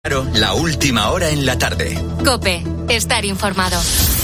La última hora en la tarde. COPE, estar informado.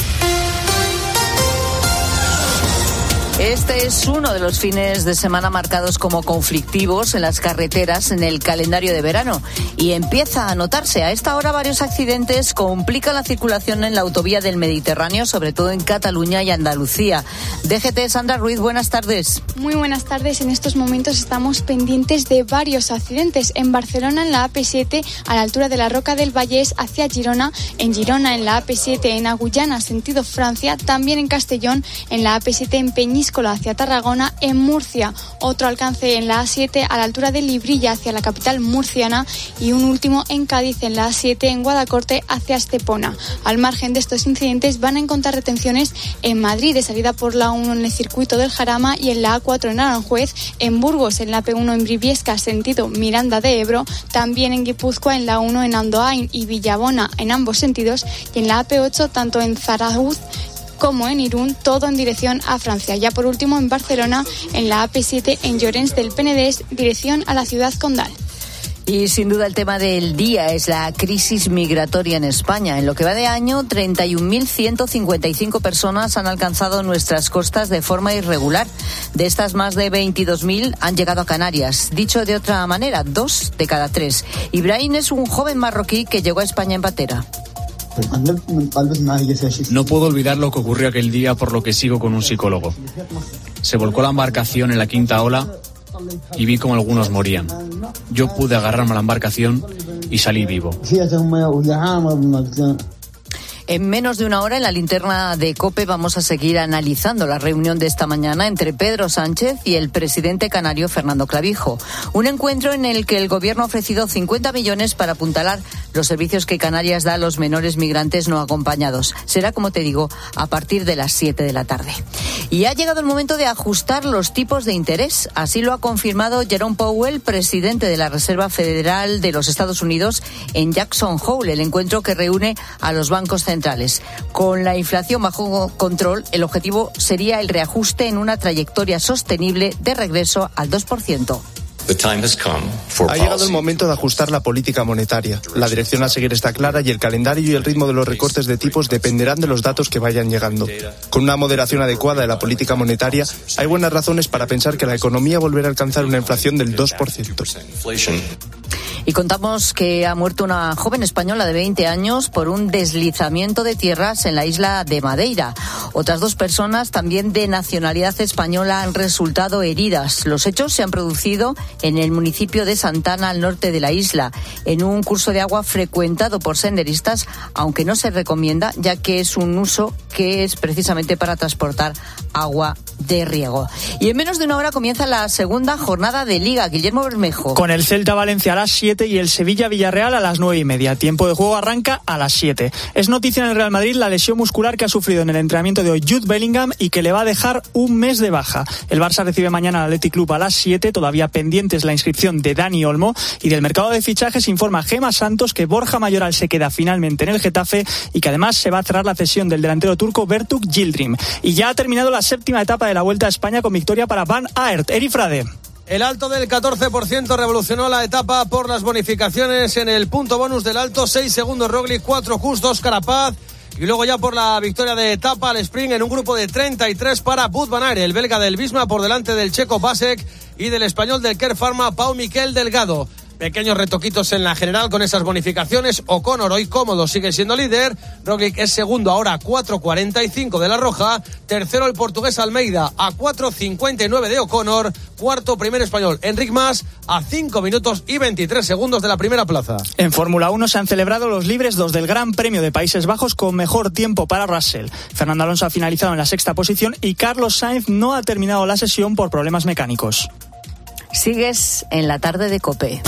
Este es uno de los fines de semana marcados como conflictivos en las carreteras en el calendario de verano y empieza a notarse. A esta hora varios accidentes complican la circulación en la autovía del Mediterráneo, sobre todo en Cataluña y Andalucía. DGT, Sandra Ruiz, buenas tardes. Muy buenas tardes. En estos momentos estamos pendientes de varios accidentes. En Barcelona, en la AP7, a la altura de la Roca del Vallès, hacia Girona. En Girona, en la AP7, en Agullana, sentido Francia. También en Castellón, en la AP7, en Peñíscola, hacia Tarragona. En Murcia, otro alcance en la A7, a la altura de Librilla, hacia la capital murciana. Y un último en Cádiz, en la A7, en Guadacorte, hacia Estepona. Al margen de estos incidentes, van a encontrar retenciones en Madrid, de salida por la 1 en el circuito del Jarama, y en la A4 en Aranjuez, en Burgos, en la P1 en Briviesca, sentido Miranda de Ebro, también en Guipúzcoa, en la 1 en Andoain y Villabona, en ambos sentidos, y en la AP8 tanto en Zarauz como en Irún, todo en dirección a Francia. Ya por último en Barcelona, en la AP7 en Llorens del Penedès, dirección a la ciudad condal. Y sin duda el tema del día es la crisis migratoria en España. En lo que va de año, 31.155 personas han alcanzado nuestras costas de forma irregular. De estas, más de 22.000 han llegado a Canarias. Dicho de otra manera, 2 de cada 3. Ibrahim es un joven marroquí que llegó a España en patera. No puedo olvidar lo que ocurrió aquel día, por lo que sigo con un psicólogo. Se volcó la embarcación en la quinta ola y vi cómo algunos morían. Yo pude agarrarme a la embarcación y salí vivo. En menos de una hora, en la linterna de COPE, vamos a seguir analizando la reunión de esta mañana entre Pedro Sánchez y el presidente canario Fernando Clavijo. Un encuentro en el que el gobierno ha ofrecido 50 millones para apuntalar los servicios que Canarias da a los menores migrantes no acompañados. Será, como te digo, a partir de las 7 de la tarde. Y ha llegado el momento de ajustar los tipos de interés. Así lo ha confirmado Jerome Powell, presidente de la Reserva Federal de los Estados Unidos, en Jackson Hole, el encuentro que reúne a los bancos centrales. Con la inflación bajo control, el objetivo sería el reajuste en una trayectoria sostenible de regreso al 2%. Ha llegado el momento de ajustar la política monetaria. La dirección a seguir está clara y el calendario y el ritmo de los recortes de tipos dependerán de los datos que vayan llegando. Con una moderación adecuada de la política monetaria, hay buenas razones para pensar que la economía volverá a alcanzar una inflación del 2%. Y contamos que ha muerto una joven española de 20 años por un deslizamiento de tierras en la isla de Madeira. Otras 2 personas, también de nacionalidad española, han resultado heridas. Los hechos se han producido en el municipio de Santana, al norte de la isla, en un curso de agua frecuentado por senderistas, aunque no se recomienda, ya que es un uso que es precisamente para transportar agua de riego. Y en menos de una hora comienza la segunda jornada de Liga. Guillermo Bermejo. Con el Celta Valencia a las 7 y el Sevilla Villarreal a las 9:30. Tiempo de juego arranca a las 7. Es noticia en el Real Madrid la lesión muscular que ha sufrido en el entrenamiento de hoy Jude Bellingham y que le va a dejar un mes de baja. El Barça recibe mañana al Athletic Club a las 7, todavía pendientes la inscripción de Dani Olmo, y del mercado de fichajes informa Gemma Santos que Borja Mayoral se queda finalmente en el Getafe y que además se va a cerrar la cesión del delantero turco Bertuk Yildirim. Y ya ha terminado la 7ª etapa de la Vuelta a España con victoria para Van Aert. Eri Frade. El alto del 14% revolucionó la etapa por las bonificaciones en el punto bonus del alto. 6 segundos Roglic, 4 Kuss, 2 Carapaz. Y luego ya por la victoria de etapa al sprint en un grupo de 33 para Wout van Aert, el belga del Visma, por delante del checo Basek y del español del Care Pharma, Pau Miquel Delgado. Pequeños retoquitos en la general con esas bonificaciones. O'Connor hoy cómodo sigue siendo líder. Roglic es segundo ahora a 4.45 de la Roja. Tercero el portugués Almeida a 4.59 de O'Connor. Cuarto primer español Enric Mas a 5 minutos y 23 segundos de la primera plaza. En Fórmula 1 se han celebrado los libres 2 del Gran Premio de Países Bajos con mejor tiempo para Russell. Fernando Alonso ha finalizado en la 6ª posición y Carlos Sainz no ha terminado la sesión por problemas mecánicos. Sigues en la tarde de COPE.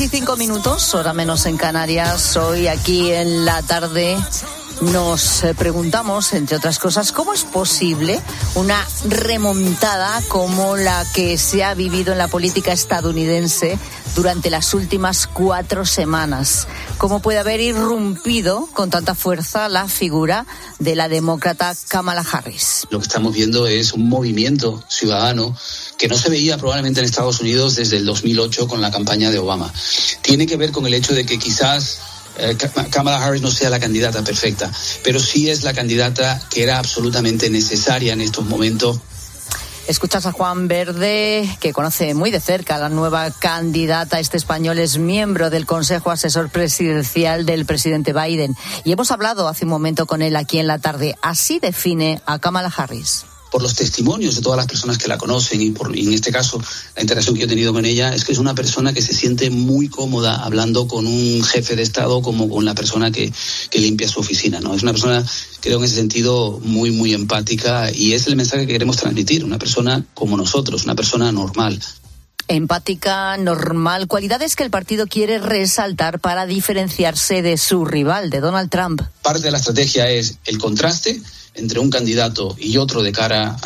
6:05, hora menos en Canarias. Hoy aquí en la tarde nos preguntamos, entre otras cosas, ¿cómo es posible una remontada como la que se ha vivido en la política estadounidense durante las últimas 4 semanas? ¿Cómo puede haber irrumpido con tanta fuerza la figura de la demócrata Kamala Harris? Lo que estamos viendo es un movimiento ciudadano que no se veía probablemente en Estados Unidos desde el 2008 con la campaña de Obama. Tiene que ver con el hecho de que quizás Kamala Harris no sea la candidata perfecta, pero sí es la candidata que era absolutamente necesaria en estos momentos. Escuchas a Juan Verde, que conoce muy de cerca a la nueva candidata. Este español es miembro del Consejo Asesor Presidencial del presidente Biden. Y hemos hablado hace un momento con él aquí en la tarde. Así define a Kamala Harris. Por los testimonios de todas las personas que la conocen y en este caso la interacción que yo he tenido con ella, es que es una persona que se siente muy cómoda hablando con un jefe de Estado como con la persona que limpia su oficina, ¿no? Es una persona, creo, en ese sentido muy, muy empática, y es el mensaje que queremos transmitir, una persona como nosotros, una persona normal. Empática, normal, cualidades que el partido quiere resaltar para diferenciarse de su rival, de Donald Trump. Parte de la estrategia es el contraste entre un candidato y otro de cara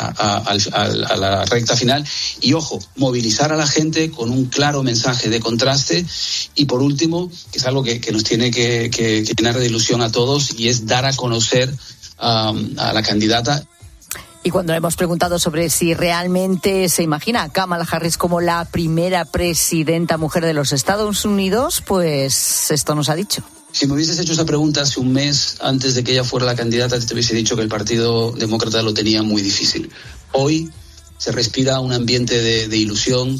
a la recta final, y ojo, movilizar a la gente con un claro mensaje de contraste, y por último, que es algo que nos tiene que llenar de ilusión a todos, y es dar a conocer a la candidata. Y cuando le hemos preguntado sobre si realmente se imagina a Kamala Harris como la primera presidenta mujer de los Estados Unidos, pues esto nos ha dicho. Si me hubieses hecho esa pregunta hace un mes antes de que ella fuera la candidata, te hubiese dicho que el Partido Demócrata lo tenía muy difícil. Hoy se respira un ambiente de ilusión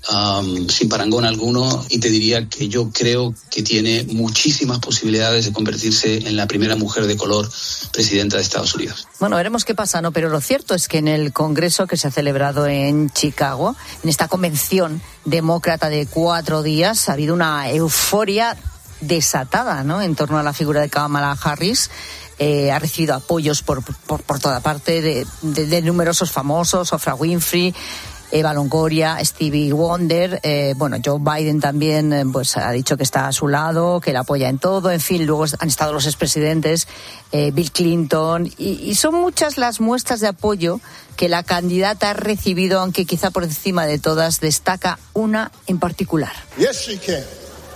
sin parangón alguno, y te diría que yo creo que tiene muchísimas posibilidades de convertirse en la primera mujer de color presidenta de Estados Unidos. Bueno, veremos qué pasa, ¿no? Pero lo cierto es que en el Congreso que se ha celebrado en Chicago, en esta convención demócrata de 4 días, ha habido una euforia desatada, ¿no?, en torno a la figura de Kamala Harris. Ha recibido apoyos por toda parte de numerosos famosos, Oprah Winfrey, Eva Longoria, Stevie Wonder. Joe Biden también pues ha dicho que está a su lado, que la apoya en todo. En fin, luego han estado los expresidentes, Bill Clinton, y son muchas las muestras de apoyo que la candidata ha recibido, aunque quizá por encima de todas destaca una en particular. Yes, she can.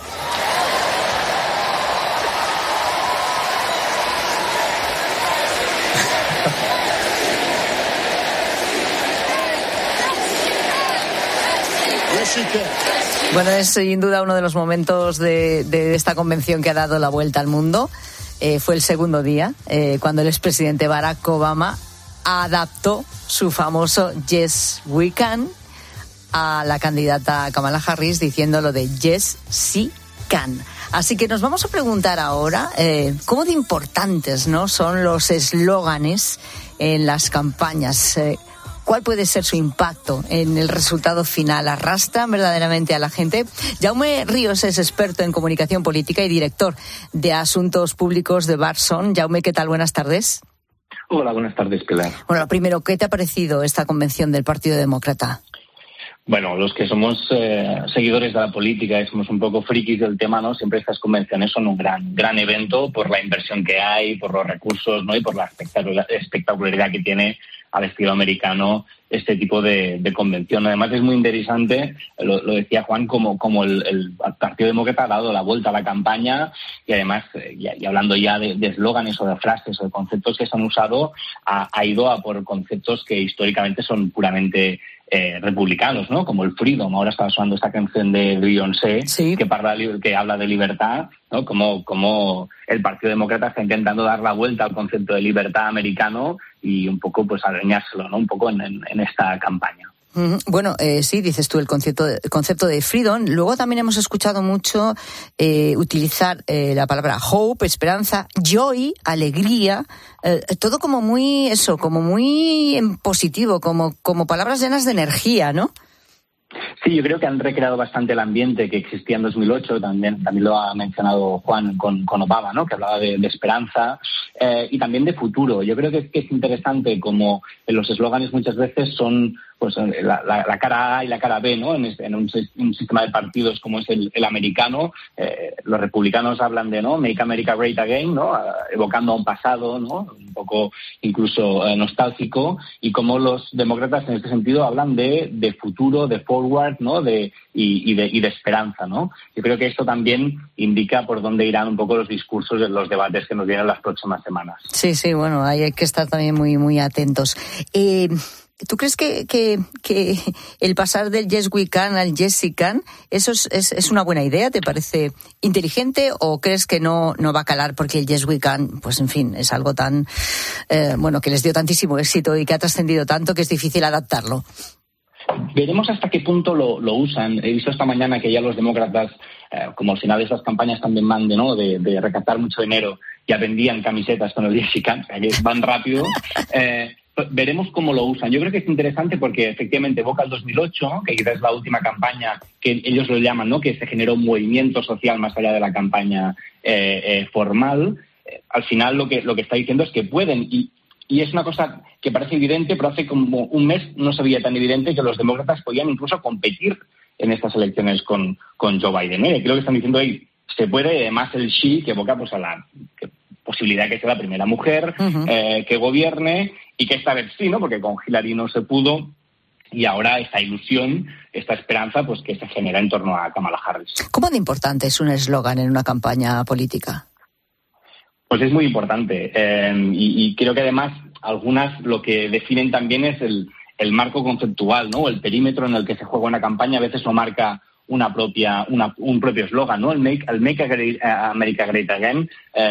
Bueno, es sin duda uno de los momentos de esta convención que ha dado la vuelta al mundo. Fue el segundo día, cuando el expresidente Barack Obama adaptó su famoso Yes, we can a la candidata Kamala Harris, diciendo lo de Yes, she can. Así que nos vamos a preguntar ahora cómo de importantes, ¿no?, son los eslóganes en las campañas. ¿Cuál puede ser su impacto en el resultado final? ¿Arrastran verdaderamente a la gente? Jaume Ríos es experto en comunicación política y director de Asuntos Públicos de Barson. Jaume, ¿qué tal? Buenas tardes. Hola, buenas tardes, Pilar. Bueno, lo primero, ¿qué te ha parecido esta convención del Partido Demócrata? Bueno, los que somos seguidores de la política y somos un poco frikis del tema, ¿no? Siempre estas convenciones son un gran evento por la inversión que hay, por los recursos, ¿no?, y por la espectacularidad que tiene al estilo americano este tipo de convención. Además, es muy interesante, lo decía Juan, como el Partido Demócrata ha dado la vuelta a la campaña, y además, y hablando ya de eslóganes o de frases o de conceptos que se han usado, ha ido a por conceptos que históricamente son puramente republicanos, ¿no?, como el freedom. Ahora está sonando esta canción de Beyoncé, sí, que habla de libertad, ¿no?, como el Partido Demócrata está intentando dar la vuelta al concepto de libertad americano y un poco pues adueñárselo, ¿no?, un poco en esta campaña. Bueno, sí, dices tú el concepto de freedom. Luego también hemos escuchado mucho utilizar la palabra hope, esperanza, joy, alegría, todo como muy positivo, como palabras llenas de energía, ¿no? Sí, yo creo que han recreado bastante el ambiente que existía en 2008, también lo ha mencionado Juan con Obama, ¿no? Que hablaba de esperanza y también de futuro. Yo creo que es interesante como los eslóganes muchas veces son pues la cara A y la cara B, ¿no? En un sistema de partidos como es el americano, los republicanos hablan de, ¿no? Make America Great Again, ¿no? Evocando a un pasado, ¿no? Un poco incluso nostálgico, y como los demócratas en este sentido hablan de futuro, de forward, ¿no? Y de esperanza, ¿no? Yo creo que esto también indica por dónde irán un poco los discursos de los debates que nos vienen las próximas semanas. Sí, bueno, ahí hay que estar también muy, muy atentos. ¿Tú crees que el pasar del Yes We Can al Yes She Can, eso es una buena idea? ¿Te parece inteligente o crees que no va a calar porque el Yes We Can, pues en fin, es algo tan, que les dio tantísimo éxito y que ha trascendido tanto que es difícil adaptarlo? Veremos hasta qué punto lo usan. He visto esta mañana que ya los demócratas, como al final de esas campañas también van de recaptar mucho dinero, ya vendían camisetas con el Yes She Can, o sea que van rápido. Veremos cómo lo usan. Yo creo que es interesante porque efectivamente evoca el 2008, que quizás es la última campaña que ellos lo llaman, ¿no? Que se generó un movimiento social más allá de la campaña formal. Al final lo que está diciendo es que pueden, y es una cosa que parece evidente, pero hace como un mes no se veía tan evidente que los demócratas podían incluso competir en estas elecciones con Joe Biden. Creo que están diciendo ahí, se puede, además el she, que evoca pues a la posibilidad de que sea la primera mujer que gobierne, y que esta vez sí, ¿no? Porque con Hillary no se pudo, y ahora esta ilusión, esta esperanza, pues que se genera en torno a Kamala Harris. ¿Cómo de importante es un eslogan en una campaña política? Pues es muy importante, y creo que además algunas lo que definen también es el marco conceptual, ¿no? El perímetro en el que se juega una campaña. A veces lo marca un propio eslogan, ¿no? El Make America Great Again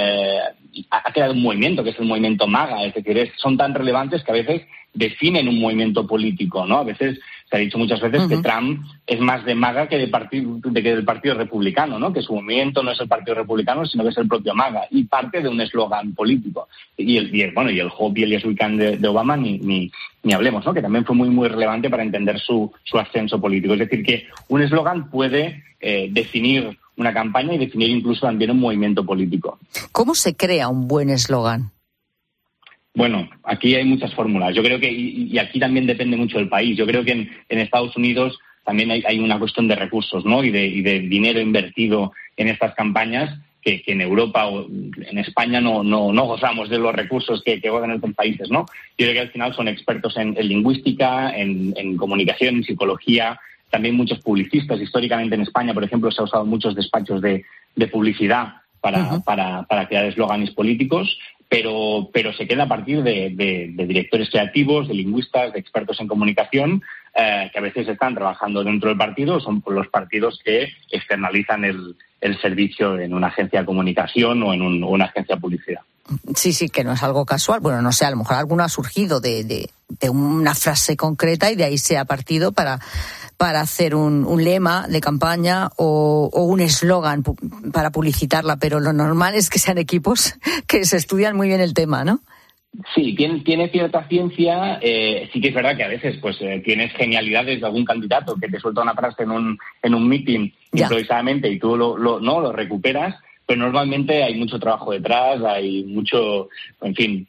ha creado un movimiento que es el movimiento MAGA, es decir, son tan relevantes que a veces definen un movimiento político, ¿no? A veces se ha dicho muchas veces que Trump es más de MAGA que del Partido Republicano, ¿no? Que su movimiento no es el Partido Republicano, sino que es el propio MAGA, y parte de un eslogan político. Y el Hope y el Yes We Can de Obama ni hablemos, ¿no? Que también fue muy, muy relevante para entender su ascenso político. Es decir, que un eslogan puede definir una campaña y definir incluso también un movimiento político. ¿Cómo se crea un buen eslogan? Bueno, aquí hay muchas fórmulas. Yo creo que, y aquí también depende mucho del país. Yo creo que en Estados Unidos también hay una cuestión de recursos, ¿no? Y de dinero invertido en estas campañas, que en Europa o en España no gozamos de los recursos que gozan en otros países, ¿no? Yo creo que al final son expertos en lingüística, en comunicación, en psicología. También muchos publicistas. Históricamente en España, por ejemplo, se ha usado muchos despachos de publicidad para crear eslóganes políticos, pero se queda a partir de directores creativos, de lingüistas, de expertos en comunicación, que a veces están trabajando dentro del partido, son los partidos que externalizan el servicio en una agencia de comunicación o en una agencia de publicidad. Sí, que no es algo casual. Bueno, no sé, a lo mejor alguno ha surgido de una frase concreta y de ahí se ha partido para hacer un lema de campaña o un eslogan para publicitarla, pero lo normal es que sean equipos que se estudian muy bien el tema, ¿no? Sí, tiene cierta ciencia. Sí que es verdad que a veces pues tienes genialidades de algún candidato que te suelta una frase en un meeting improvisadamente y tú lo recuperas, pero normalmente hay mucho trabajo detrás, hay mucho, en fin,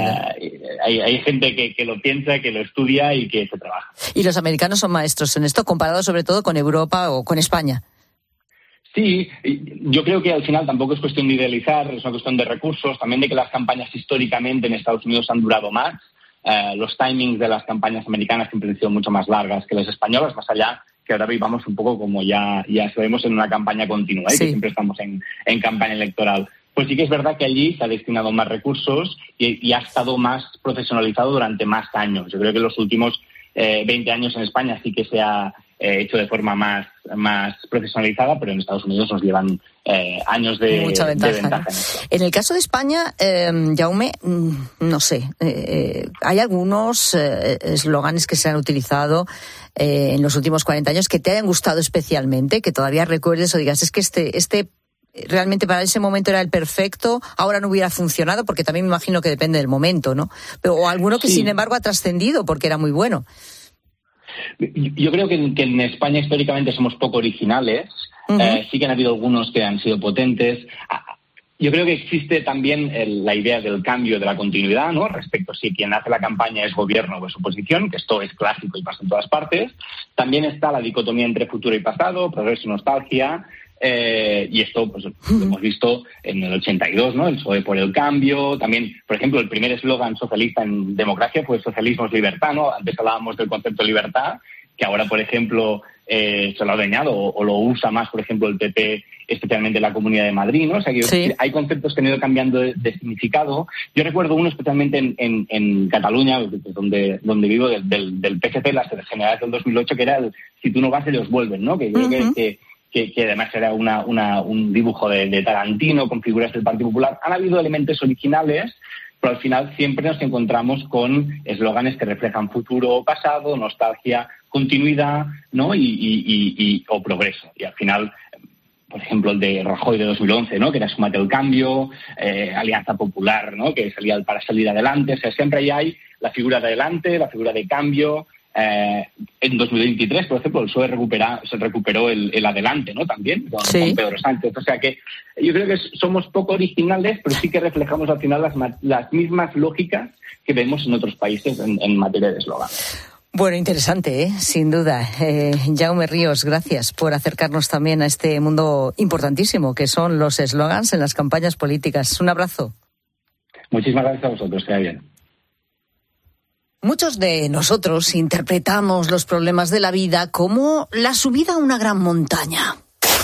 hay gente que lo piensa, que lo estudia y que se trabaja. Y los americanos son maestros en esto, comparado sobre todo con Europa o con España. Sí, yo creo que al final tampoco es cuestión de idealizar, es una cuestión de recursos, también de que las campañas históricamente en Estados Unidos han durado más. Los timings de las campañas americanas siempre han sido mucho más largas que las españolas, más allá que ahora vivamos un poco como ya sabemos en una campaña continua, que siempre estamos en campaña electoral. Pues sí que es verdad que allí se ha destinado más recursos y ha estado más profesionalizado durante más años. Yo creo que en los últimos 20 años en España sí que se ha hecho de forma más profesionalizada, pero en Estados Unidos nos llevan años de mucha ventaja. En el caso de España, Jaume, no sé, hay algunos eslóganes que se han utilizado en los últimos 40 años que te hayan gustado especialmente, que todavía recuerdes o digas, es que este realmente para ese momento era el perfecto, ahora no hubiera funcionado, porque también me imagino que depende del momento, ¿no? O alguno que sin embargo ha trascendido porque era muy bueno. Yo creo que en España históricamente somos poco originales. Sí que han habido algunos que han sido potentes. Yo creo que existe también la idea del cambio, de la continuidad, ¿no? Respecto a si quien hace la campaña es gobierno o es oposición, que esto es clásico y pasa en todas partes. También está la dicotomía entre futuro y pasado, progreso y nostalgia. Y esto pues lo hemos visto en el 82, ¿no? El PSOE por el cambio. También, por ejemplo, el primer eslogan socialista en democracia fue socialismo es libertad, ¿no? Antes hablábamos del concepto de libertad, que ahora, por ejemplo, se lo ha adueñado o lo usa más, por ejemplo, el PP, especialmente la Comunidad de Madrid, ¿no? O sea, que hay conceptos que han ido cambiando de significado. Yo recuerdo uno especialmente en Cataluña, donde vivo, del PSC, las generales del 2008, que era el si tú no vas, ellos vuelven, ¿no? Que yo creo que además era un dibujo de Tarantino con figuras del Partido Popular. Han habido elementos originales, pero al final siempre nos encontramos con eslóganes que reflejan futuro o pasado, nostalgia, continuidad, ¿no? o progreso. Y al final, por ejemplo, el de Rajoy de 2011, ¿no? Que era Súmate al cambio, Alianza Popular, ¿no? Que salía para salir adelante. O sea, siempre ahí hay la figura de adelante, la figura de cambio. En 2023, por ejemplo, el PSOE se recuperó el adelante, ¿no? También con Pedro Sánchez. O sea que yo creo que somos poco originales, pero sí que reflejamos al final las mismas lógicas que vemos en otros países en materia de eslogan. Bueno, interesante, sin duda. Jaume Ríos, gracias por acercarnos también a este mundo importantísimo que son los eslogans en las campañas políticas. Un abrazo. Muchísimas gracias a vosotros, que vaya bien. Muchos de nosotros interpretamos los problemas de la vida como la subida a una gran montaña.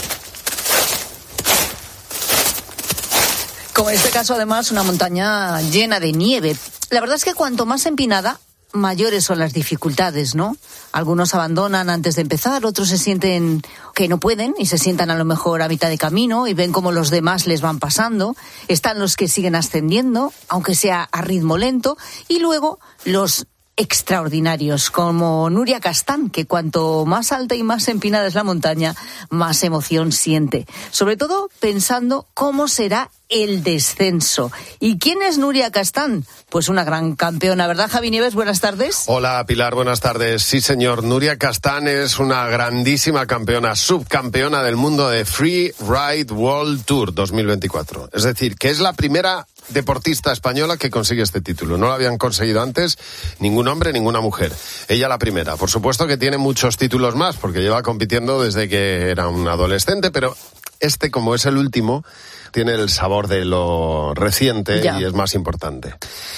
Como en este caso, además, una montaña llena de nieve. La verdad es que cuanto más empinada, mayores son las dificultades, ¿no? Algunos abandonan antes de empezar, otros se sienten que no pueden y se sientan a lo mejor a mitad de camino y ven cómo los demás les van pasando. Están los que siguen ascendiendo, aunque sea a ritmo lento, y luego los extraordinarios, como Nuria Castán, que cuanto más alta y más empinada es la montaña, más emoción siente. Sobre todo pensando cómo será el descenso. ¿Y quién es Nuria Castán? Pues una gran campeona, ¿verdad, Javi Nieves? Buenas tardes. Hola, Pilar, buenas tardes. Sí, señor, Nuria Castán es una grandísima campeona, subcampeona del mundo de Free Ride World Tour 2024. Es decir, que es la primera deportista española que consigue este título. No lo habían conseguido antes ningún hombre, ninguna mujer. Ella la primera. Por supuesto que tiene muchos títulos más, porque lleva compitiendo desde que era un adolescente, pero este, como es el último, tiene el sabor de lo reciente y es más importante.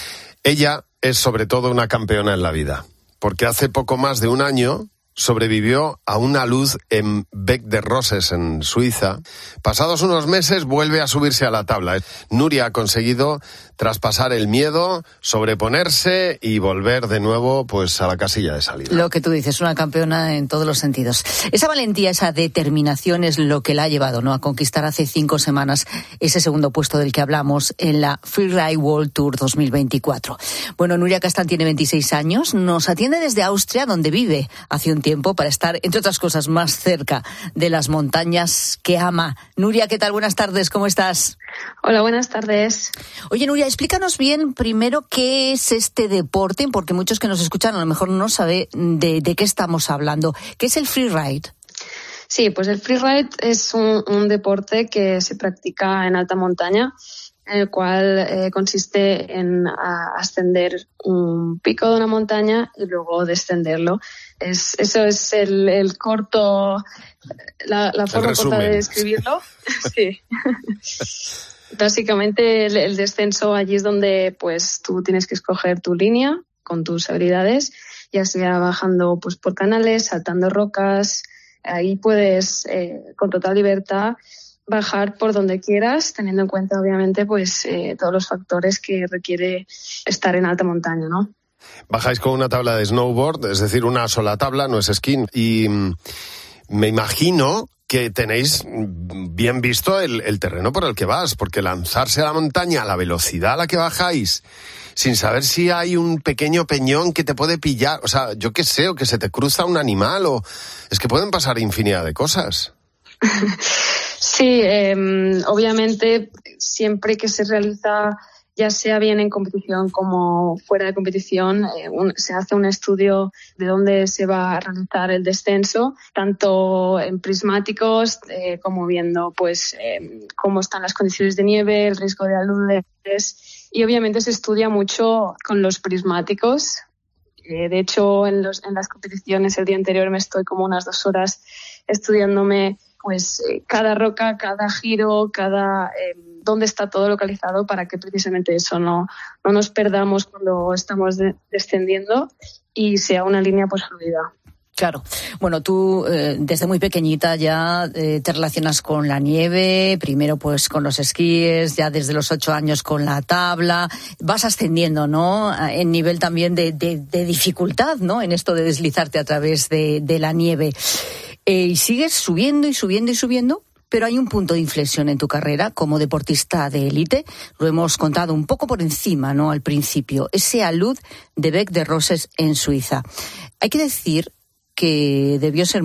Ella es sobre todo una campeona en la vida, porque hace poco más de un año sobrevivió a una luz en Bec de Roses, en Suiza. Pasados unos meses vuelve a subirse a la tabla. Nuria ha conseguido traspasar el miedo, sobreponerse y volver de nuevo pues a la casilla de salida. Lo que tú dices, una campeona en todos los sentidos. Esa valentía, esa determinación es lo que la ha llevado, ¿no?, a conquistar hace 5 semanas ese segundo puesto del que hablamos en la Free Ride World Tour 2024. Bueno, Nuria Castán tiene 26 años, nos atiende desde Austria, donde vive hace un tiempo, para estar, entre otras cosas, más cerca de las montañas que ama. Nuria, ¿qué tal? Buenas tardes, ¿cómo estás? Hola, buenas tardes. Oye, Nuria, explícanos bien primero qué es este deporte, porque muchos que nos escuchan a lo mejor no saben de qué estamos hablando. ¿Qué es el freeride? Sí, pues el freeride es un deporte que se practica en alta montaña, en el cual consiste en ascender un pico de una montaña y luego descenderlo. Eso es el corto, la forma corta de describirlo. Sí. Básicamente el descenso allí es donde pues tú tienes que escoger tu línea con tus habilidades, ya sea bajando pues por canales, saltando rocas. Ahí puedes con total libertad bajar por donde quieras, teniendo en cuenta obviamente pues todos los factores que requiere estar en alta montaña, ¿no? Bajáis con una tabla de snowboard, es decir, una sola tabla, no es esquí, y me imagino que tenéis bien visto el terreno por el que vas, porque lanzarse a la montaña a la velocidad a la que bajáis, sin saber si hay un pequeño peñón que te puede pillar, o sea, yo qué sé, o que se te cruza un animal, o es que pueden pasar infinidad de cosas. Sí, obviamente siempre que se realiza ya sea bien en competición como fuera de competición, se hace un estudio de dónde se va a realizar el descenso, tanto en prismáticos como viendo pues cómo están las condiciones de nieve, el riesgo de aludes, y obviamente se estudia mucho con los prismáticos. De hecho, en las competiciones el día anterior me estoy como unas 2 horas estudiándome pues cada roca, cada giro, dónde está todo localizado, para que precisamente eso no nos perdamos cuando estamos descendiendo y sea una línea pues fluida. Claro. Bueno, tú desde muy pequeñita ya te relacionas con la nieve, primero pues con los esquíes, ya desde los 8 años con la tabla, vas ascendiendo, ¿no? En nivel también de dificultad, ¿no? En esto de deslizarte a través de la nieve. Y sigues subiendo y subiendo y subiendo, pero hay un punto de inflexión en tu carrera como deportista de élite. Lo hemos contado un poco por encima, ¿no? Al principio, ese alud de Bec de Roses en Suiza. Hay que decir que debió ser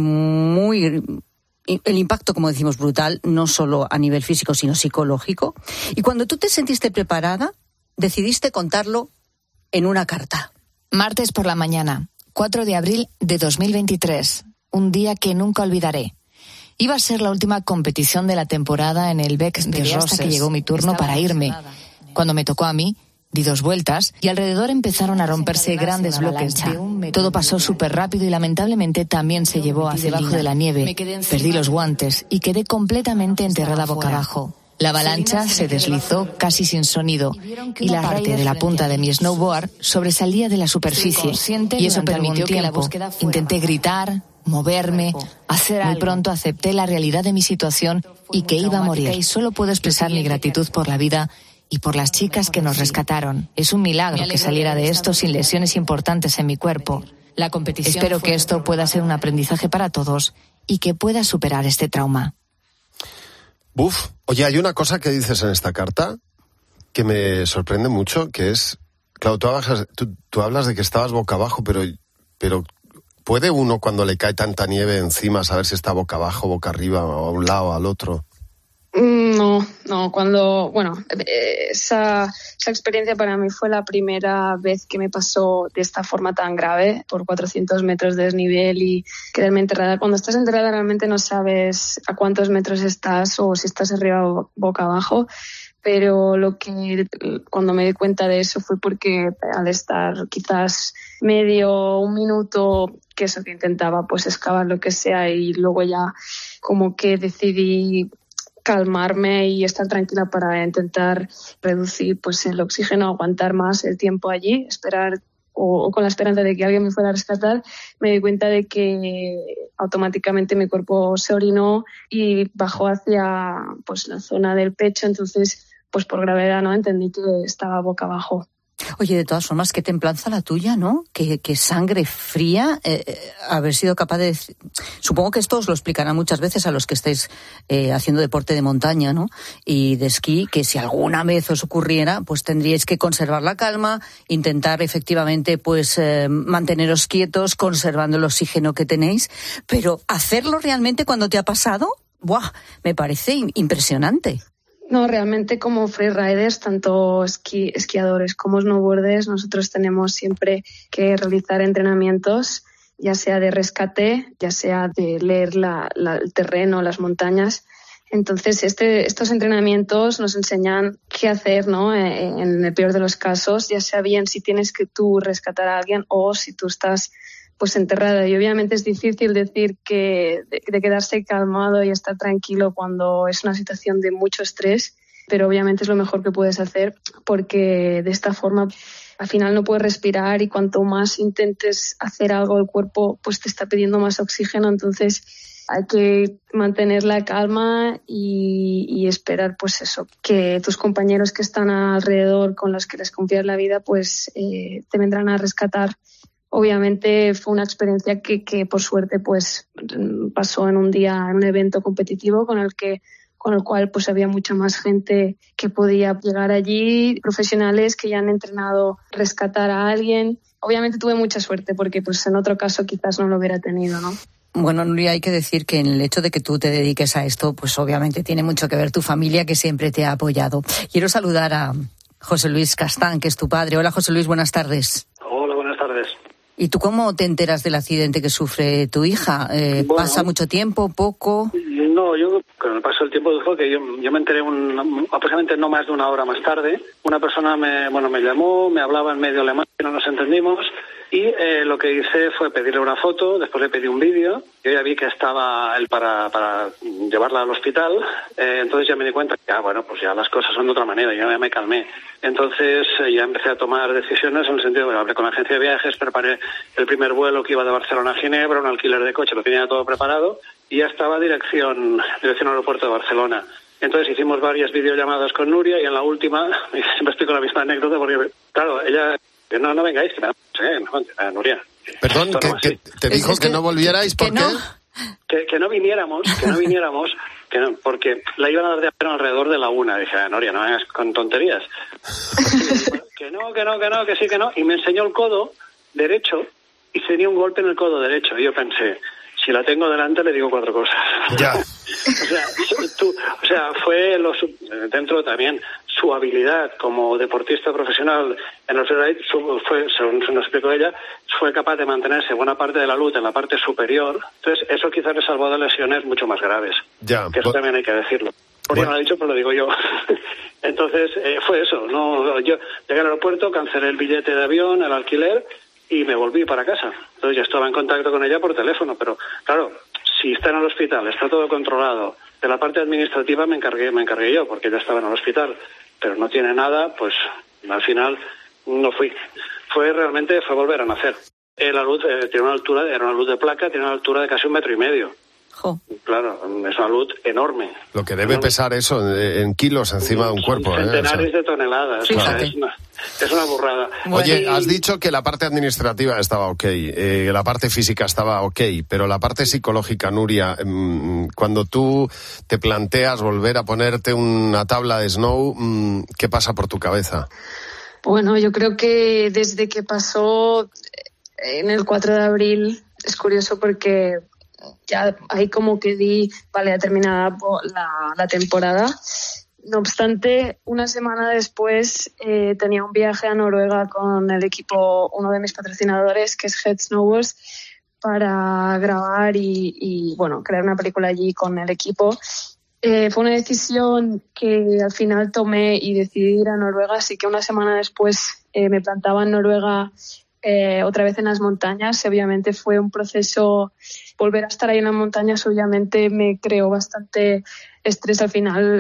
el impacto, como decimos, brutal, no solo a nivel físico, sino psicológico. Y cuando tú te sentiste preparada, decidiste contarlo en una carta. Martes por la mañana, 4 de abril de 2023. Un día que nunca olvidaré. Iba a ser la última competición de la temporada en el Bec de Roses. Hasta que llegó mi turno para irme. Cuando me tocó a mí, di 2 vueltas y alrededor empezaron a romperse grandes bloques. Todo pasó súper rápido y lamentablemente también se llevó hacia debajo de la nieve. Perdí los guantes y quedé completamente enterrada boca abajo. La avalancha se deslizó casi sin sonido y la parte de la punta de mi snowboard sobresalía de la superficie, y eso permitió que la búsqueda fuera. Intenté gritar, moverme, hacer algo. Muy pronto acepté la realidad de mi situación y que iba a morir. Y solo puedo expresar mi gratitud por la vida y por las chicas que nos rescataron. Es un milagro que saliera de esto sin lesiones importantes en mi cuerpo. Espero que esto pueda ser un aprendizaje para todos y que pueda superar este trauma. Buf, oye, hay una cosa que dices en esta carta que me sorprende mucho, que es, claro, tú hablas de que estabas boca abajo, pero ¿puede uno cuando le cae tanta nieve encima saber si está boca abajo, boca arriba, o a un lado, al otro? No, esa experiencia para mí fue la primera vez que me pasó de esta forma tan grave, por 400 metros de desnivel y quedarme enterrada. Cuando estás enterrada realmente no sabes a cuántos metros estás o si estás arriba o boca abajo, pero cuando me di cuenta de eso fue porque al estar quizás un minuto, que intentaba pues excavar lo que sea, y luego ya como que decidí calmarme y estar tranquila para intentar reducir pues el oxígeno, aguantar más el tiempo allí, esperar o con la esperanza de que alguien me fuera a rescatar. Me di cuenta de que automáticamente mi cuerpo se orinó y bajó hacia pues la zona del pecho, entonces pues por gravedad no entendí que estaba boca abajo. Oye, de todas formas, qué templanza la tuya, ¿no? Que sangre fría, haber sido capaz de... Supongo que esto os lo explicarán muchas veces a los que estáis haciendo deporte de montaña, ¿no? Y de esquí, que si alguna vez os ocurriera, pues tendríais que conservar la calma, intentar efectivamente pues manteneros quietos, conservando el oxígeno que tenéis, pero hacerlo realmente cuando te ha pasado, ¡buah!, me parece impresionante. No, realmente como freeriders, tanto esquiadores como snowboarders, nosotros tenemos siempre que realizar entrenamientos, ya sea de rescate, ya sea de leer el terreno, las montañas. Entonces, estos entrenamientos nos enseñan qué hacer, ¿no? En el peor de los casos, ya sea bien si tienes que tú rescatar a alguien o si tú estás pues enterrada. Y obviamente es difícil decir que de quedarse calmado y estar tranquilo cuando es una situación de mucho estrés, pero obviamente es lo mejor que puedes hacer, porque de esta forma al final no puedes respirar y cuanto más intentes hacer algo el cuerpo pues te está pidiendo más oxígeno. Entonces hay que mantener la calma y esperar pues eso, que tus compañeros que están alrededor, con los que les confías la vida, pues te vendrán a rescatar. Obviamente fue una experiencia que por suerte pues pasó en un evento competitivo con el cual pues había mucha más gente que podía llegar allí, profesionales que ya han entrenado rescatar a alguien. Obviamente tuve mucha suerte porque pues en otro caso quizás no lo hubiera tenido, ¿no? Bueno, Nuria, hay que decir que en el hecho de que tú te dediques a esto, pues obviamente tiene mucho que ver tu familia, que siempre te ha apoyado. Quiero saludar a José Luis Castán, que es tu padre. Hola, José Luis, buenas tardes. Hola, buenas tardes. ¿Y tú cómo te enteras del accidente que sufre tu hija? ¿Pasa mucho tiempo, poco? No, yo con el paso del tiempo dijo que yo me enteré aproximadamente no más de una hora más tarde. Una persona me llamó, me hablaba en medio alemán, no nos entendimos, y lo que hice fue pedirle una foto, después le pedí un vídeo. Yo ya vi que estaba él para llevarla al hospital, entonces ya me di cuenta que pues ya las cosas son de otra manera, yo ya me calmé. Entonces ya empecé a tomar decisiones en el sentido de hablé con la agencia de viajes, preparé el primer vuelo que iba de Barcelona a Ginebra, un alquiler de coche, lo tenía todo preparado y ya estaba dirección al aeropuerto de Barcelona. Entonces hicimos varias videollamadas con Nuria y en la última, siempre explico la misma anécdota porque, claro, ella, no vengáis, que Nuria. Perdón, que te dijo que no volvierais, ¿por qué? Que no viniéramos, porque la iban a dar de avión alrededor de la 1. Dije, Nuria, no vengas con tonterías. que sí, que no. Y me enseñó el codo derecho y tenía un golpe en el codo derecho. Y yo pensé, si la tengo delante le digo 4 cosas. Ya. Fue dentro también su habilidad como deportista profesional en el freeride según nos explicó ella, fue capaz de mantenerse buena parte de la luz en la parte superior. Entonces eso quizás le salvó de lesiones mucho más graves. Ya. Que eso también hay que decirlo. Porque no lo ha dicho, pero lo digo yo. Entonces fue eso. Yo llegué al aeropuerto, cancelé el billete de avión, el alquiler y me volví para casa. Entonces ya estaba en contacto con ella por teléfono, pero claro, si está en el hospital, está todo controlado. De la parte administrativa me encargué yo, porque ella estaba en el hospital, pero no tiene nada, pues al final no fui. Fue volver a nacer. La luz tiene una altura, era una luz de placa, tiene una altura de casi 1,5 metros. Jo. Claro, es una luz enorme. Lo que debe pesar eso en kilos encima de un cuerpo. Centenares de toneladas. Claro. Es una burrada. Oye, has dicho que la parte administrativa estaba ok, la parte física estaba ok, pero la parte psicológica, Nuria, cuando tú te planteas volver a ponerte una tabla de snow, ¿qué pasa por tu cabeza? Bueno, yo creo que desde que pasó en el 4 de abril, es curioso porque ya ahí como que ya terminada la temporada. No obstante, una semana después tenía un viaje a Noruega con el equipo, uno de mis patrocinadores, que es Head Snowboards, para grabar y crear una película allí con el equipo. Fue una decisión que al final tomé y decidí ir a Noruega, así que una semana después me plantaba en Noruega otra vez en las montañas. Obviamente fue un proceso, volver a estar ahí en las montañas obviamente me creó bastante estrés al final.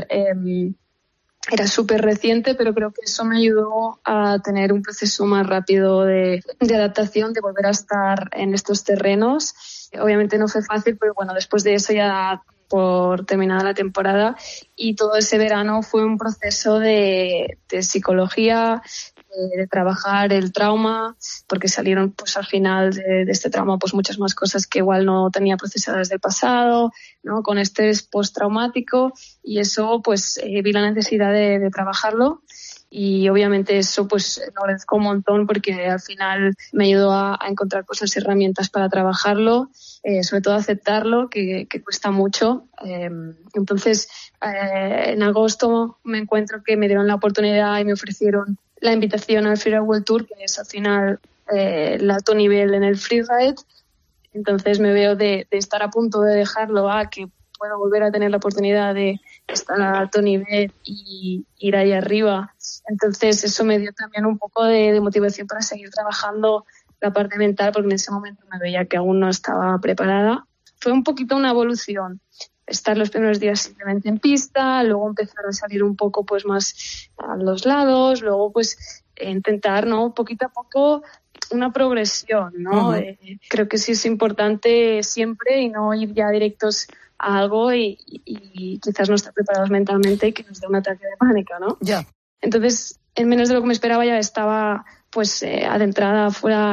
Era súper reciente, pero creo que eso me ayudó a tener un proceso más rápido de adaptación, de volver a estar en estos terrenos. Obviamente no fue fácil, pero después de eso ya por terminada la temporada y todo ese verano fue un proceso de psicología, de trabajar el trauma, porque salieron pues al final de este trauma pues muchas más cosas que igual no tenía procesadas del pasado, ¿no? Con estrés postraumático, y eso pues vi la necesidad de trabajarlo. Y obviamente eso pues lo agradezco un montón porque al final me ayudó a encontrar cosas y herramientas para trabajarlo, sobre todo aceptarlo, que cuesta mucho. Entonces en agosto me encuentro que me dieron la oportunidad y me ofrecieron la invitación al Freeride World Tour, que es al final el alto nivel en el freeride. Entonces me veo de estar a punto de dejarlo a que puedo volver a tener la oportunidad de estar a alto nivel y ir ahí arriba. Entonces eso me dio también un poco de motivación para seguir trabajando la parte mental, porque en ese momento me veía que aún no estaba preparada. Fue un poquito una evolución. Estar los primeros días simplemente en pista, luego empezar a salir un poco pues más a los lados, luego pues intentar, ¿no? Poquito a poco una progresión, ¿no? Uh-huh. Creo que sí es importante siempre y no ir ya directos a algo y quizás no estar preparados mentalmente y que nos dé un ataque de pánico, ¿no? Ya. Entonces, en menos de lo que me esperaba ya estaba pues adentrada fuera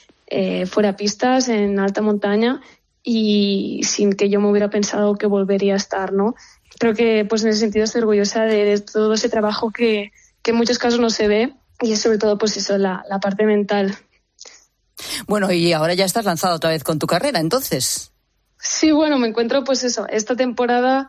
pistas, en alta montaña, y sin que yo me hubiera pensado que volvería a estar, ¿no? Creo que pues en ese sentido estoy orgullosa de todo ese trabajo que en muchos casos no se ve, y es sobre todo pues eso, la parte mental. Bueno, y ahora ya estás lanzado otra vez con tu carrera, entonces. Sí, bueno, me encuentro pues eso, esta temporada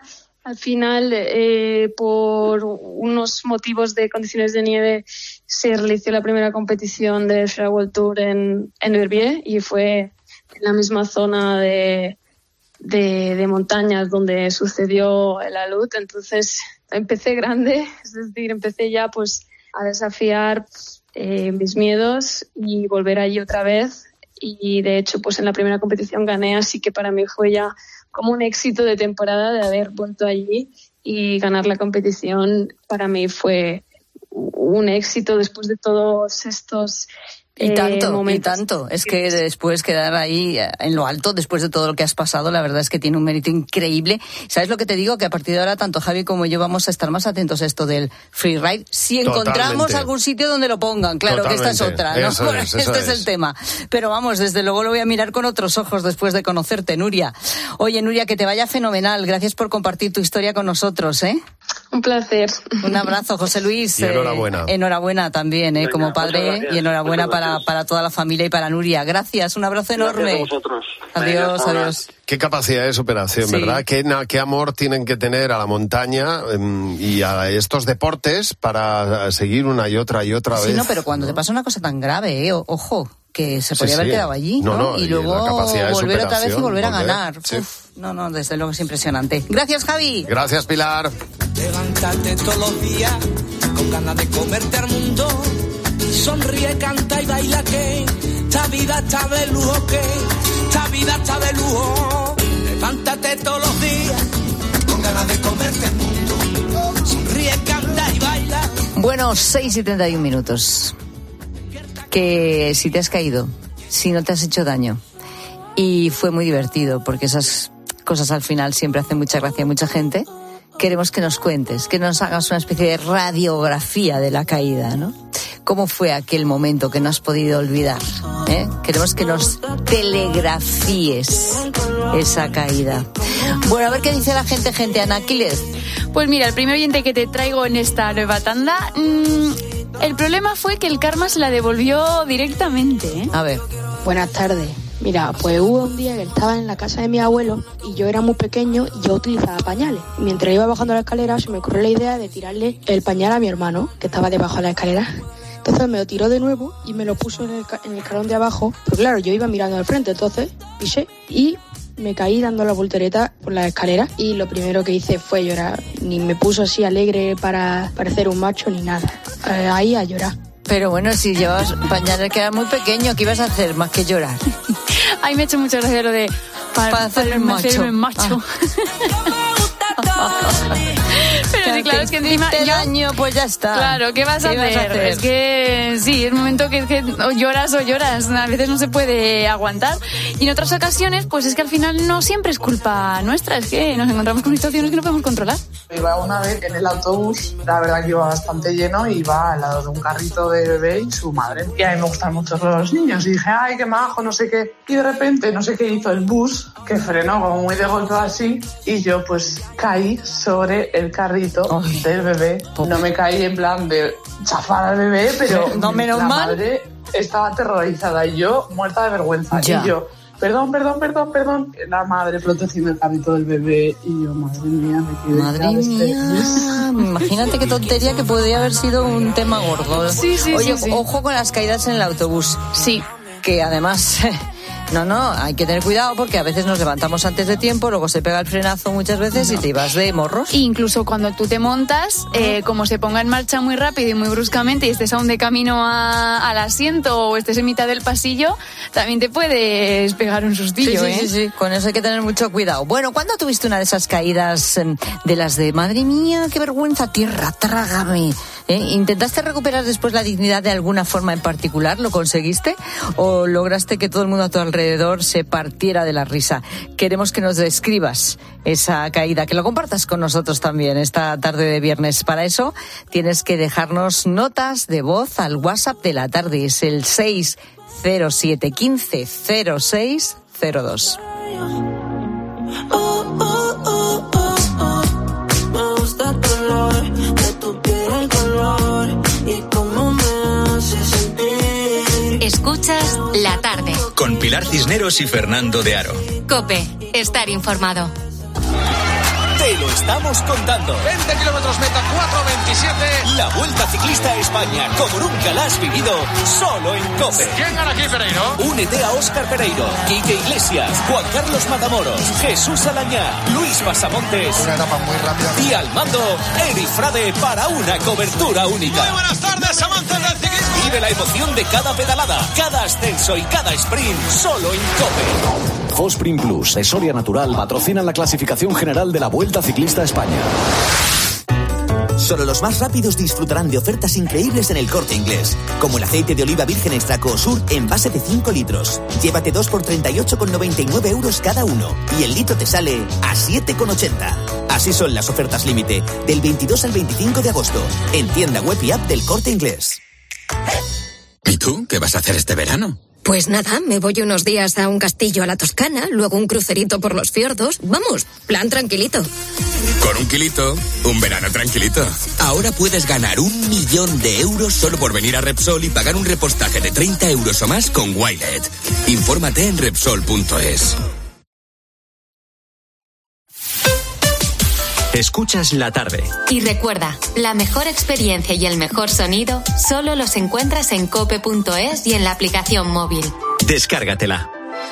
Al final, por unos motivos de condiciones de nieve, se realizó la primera competición del Freeride World Tour en Verbier y fue en la misma zona de montañas donde sucedió el alud. Entonces empecé grande, es decir, empecé ya pues a desafiar mis miedos y volver allí otra vez. Y de hecho, pues en la primera competición gané, así que para mí fue ya como un éxito de temporada de haber vuelto allí y ganar la competición. Para mí fue un éxito después de todos estos momentos. Y tanto. Es que después quedar ahí en lo alto, después de todo lo que has pasado, la verdad es que tiene un mérito increíble. ¿Sabes lo que te digo? Que a partir de ahora, tanto Javi como yo vamos a estar más atentos a esto del freeride. Si encontramos algún sitio donde lo pongan, claro, que esta es otra, ¿no? Este es el tema. Pero vamos, desde luego lo voy a mirar con otros ojos después de conocerte, Nuria. Oye, Nuria, que te vaya fenomenal. Gracias por compartir tu historia con nosotros, ¿eh? Un placer. Un abrazo, José Luis. Y enhorabuena. Enhorabuena también, Venga, como padre, y enhorabuena para toda la familia y para Nuria. Gracias, un abrazo enorme. Gracias a vosotros. Adiós, Venga, adiós. Qué capacidad de superación, Sí. ¿verdad? Qué amor tienen que tener a la montaña y a estos deportes para seguir una y otra vez. Sí, no, pero cuando te pasa una cosa tan grave, ojo, que se podría haber quedado allí, ¿no? Y luego volver otra vez y volver a ganar. Sí. No, desde luego es impresionante. Gracias, Javi. Gracias, Pilar. Levántate todos los días con ganas de comerte al mundo. Sonríe, canta y baila que esta vida está de lujo, que esta vida está de lujo. Levántate todos los días con ganas de comerte al mundo. Sonríe, canta y baila. Bueno, 6:71. Que si te has caído, si no te has hecho daño. Y fue muy divertido, porque esas cosas al final siempre hacen mucha gracia a mucha gente. Queremos que nos cuentes, que nos hagas una especie de radiografía de la caída, ¿no? ¿Cómo fue aquel momento que no has podido olvidar? Queremos que nos telegrafíes esa caída. Bueno, a ver qué dice la gente, Ana Aquiles. Pues mira, el primer oyente que te traigo en esta nueva tanda, el problema fue que el karma se la devolvió directamente, ¿eh? A ver. Buenas tardes. Mira, pues hubo un día que estaba en la casa de mi abuelo y yo era muy pequeño y yo utilizaba pañales. Mientras iba bajando la escalera se me ocurrió la idea de tirarle el pañal a mi hermano, que estaba debajo de la escalera. Entonces me lo tiró de nuevo y me lo puso en el escalón de abajo. Pero claro, yo iba mirando al frente, entonces pisé y me caí dando la voltereta por la escalera. Y lo primero que hice fue llorar. Ni me puso así alegre para parecer un macho ni nada. Ahí a llorar. Pero bueno, si llevas pañales que era muy pequeño, ¿qué ibas a hacer más que llorar? Ay, me ha hecho mucha gracia lo de para hacerme macho. Pero sí, claro, es que encima daño, pues ya está. Claro, ¿qué vas a hacer? Es que sí, es un momento que o lloras, a veces no se puede aguantar. Y en otras ocasiones, pues es que al final no siempre es culpa nuestra, es que nos encontramos con situaciones que no podemos controlar. Iba una vez en el autobús, la verdad que iba bastante lleno, y iba al lado de un carrito de bebé y su madre. Y a mí me gustan mucho los niños, y dije, ay, qué majo, no sé qué. Y de repente, no sé qué hizo el bus, que frenó como muy de golpe así, y yo pues caí sobre el carrito del bebé. No me caí en plan de chafar al bebé, pero no, menos la mal. Madre estaba aterrorizada y yo muerta de vergüenza. Ya. Y yo, perdón. La madre protegiendo el carrito del bebé y yo, madre mía, me quedé. Madre mía, imagínate qué tontería, que podría haber sido un tema gordo. Sí, Oye, sí. Ojo con las caídas en el autobús. Sí. Que además... No, hay que tener cuidado porque a veces nos levantamos antes de tiempo, luego se pega el frenazo muchas veces y te ibas de morros. Incluso cuando tú te montas, como se ponga en marcha muy rápido y muy bruscamente y estés aún de camino al asiento o estés en mitad del pasillo, también te puedes pegar un sustillo, Sí, con eso hay que tener mucho cuidado. Bueno, ¿cuándo tuviste una de esas caídas de las de madre mía, qué vergüenza, tierra, trágame? ¿Intentaste recuperar después la dignidad de alguna forma en particular? ¿Lo conseguiste? ¿O lograste que todo el mundo a tu alrededor se partiera de la risa? Queremos que nos describas esa caída, que lo compartas con nosotros también esta tarde de viernes. Para eso tienes que dejarnos notas de voz al WhatsApp de la tarde. Es el 607 15 06 02. Me gusta el color de tu piel, el color y cómo me hace sentir. Escuchas La Tarde con Pilar Cisneros y Fernando de Aro. COPE, estar informado. te lo estamos contando. 20 kilómetros meta, 4:27. La Vuelta Ciclista a España, como nunca la has vivido, solo en COPE. ¿Quién gana aquí, Pereiro? Únete a Óscar Pereiro, Quique Iglesias, Juan Carlos Matamoros, Jesús Alañá, Luis Pasamontes. Una etapa muy rápida. Y al mando, Eri Frade para una cobertura única. Muy buenas tardes, amantes del ciclismo. Vive la emoción de cada pedalada, cada ascenso y cada sprint, solo en COPE. Fosprin Plus de Soria Natural patrocina la clasificación general de la Vuelta Ciclista a España. Solo los más rápidos disfrutarán de ofertas increíbles en El Corte Inglés, como el aceite de oliva virgen extra Coosur en base de 5 litros. Llévate 2 por 38,99 euros cada uno y el litro te sale a 7,80. Así son las ofertas límite del 22 al 25 de agosto en tienda web y app del Corte Inglés. ¿Y tú? ¿Qué vas a hacer este verano? Pues nada, me voy unos días a un castillo a la Toscana, luego un crucerito por los fiordos. Vamos, plan tranquilito. Con un kilito, un verano tranquilito. Ahora puedes ganar 1 millón de euros solo por venir a Repsol y pagar un repostaje de 30 euros o más con Wilet. Infórmate en Repsol.es. Escuchas la tarde. Y recuerda, la mejor experiencia y el mejor sonido solo los encuentras en cope.es y en la aplicación móvil. Descárgatela.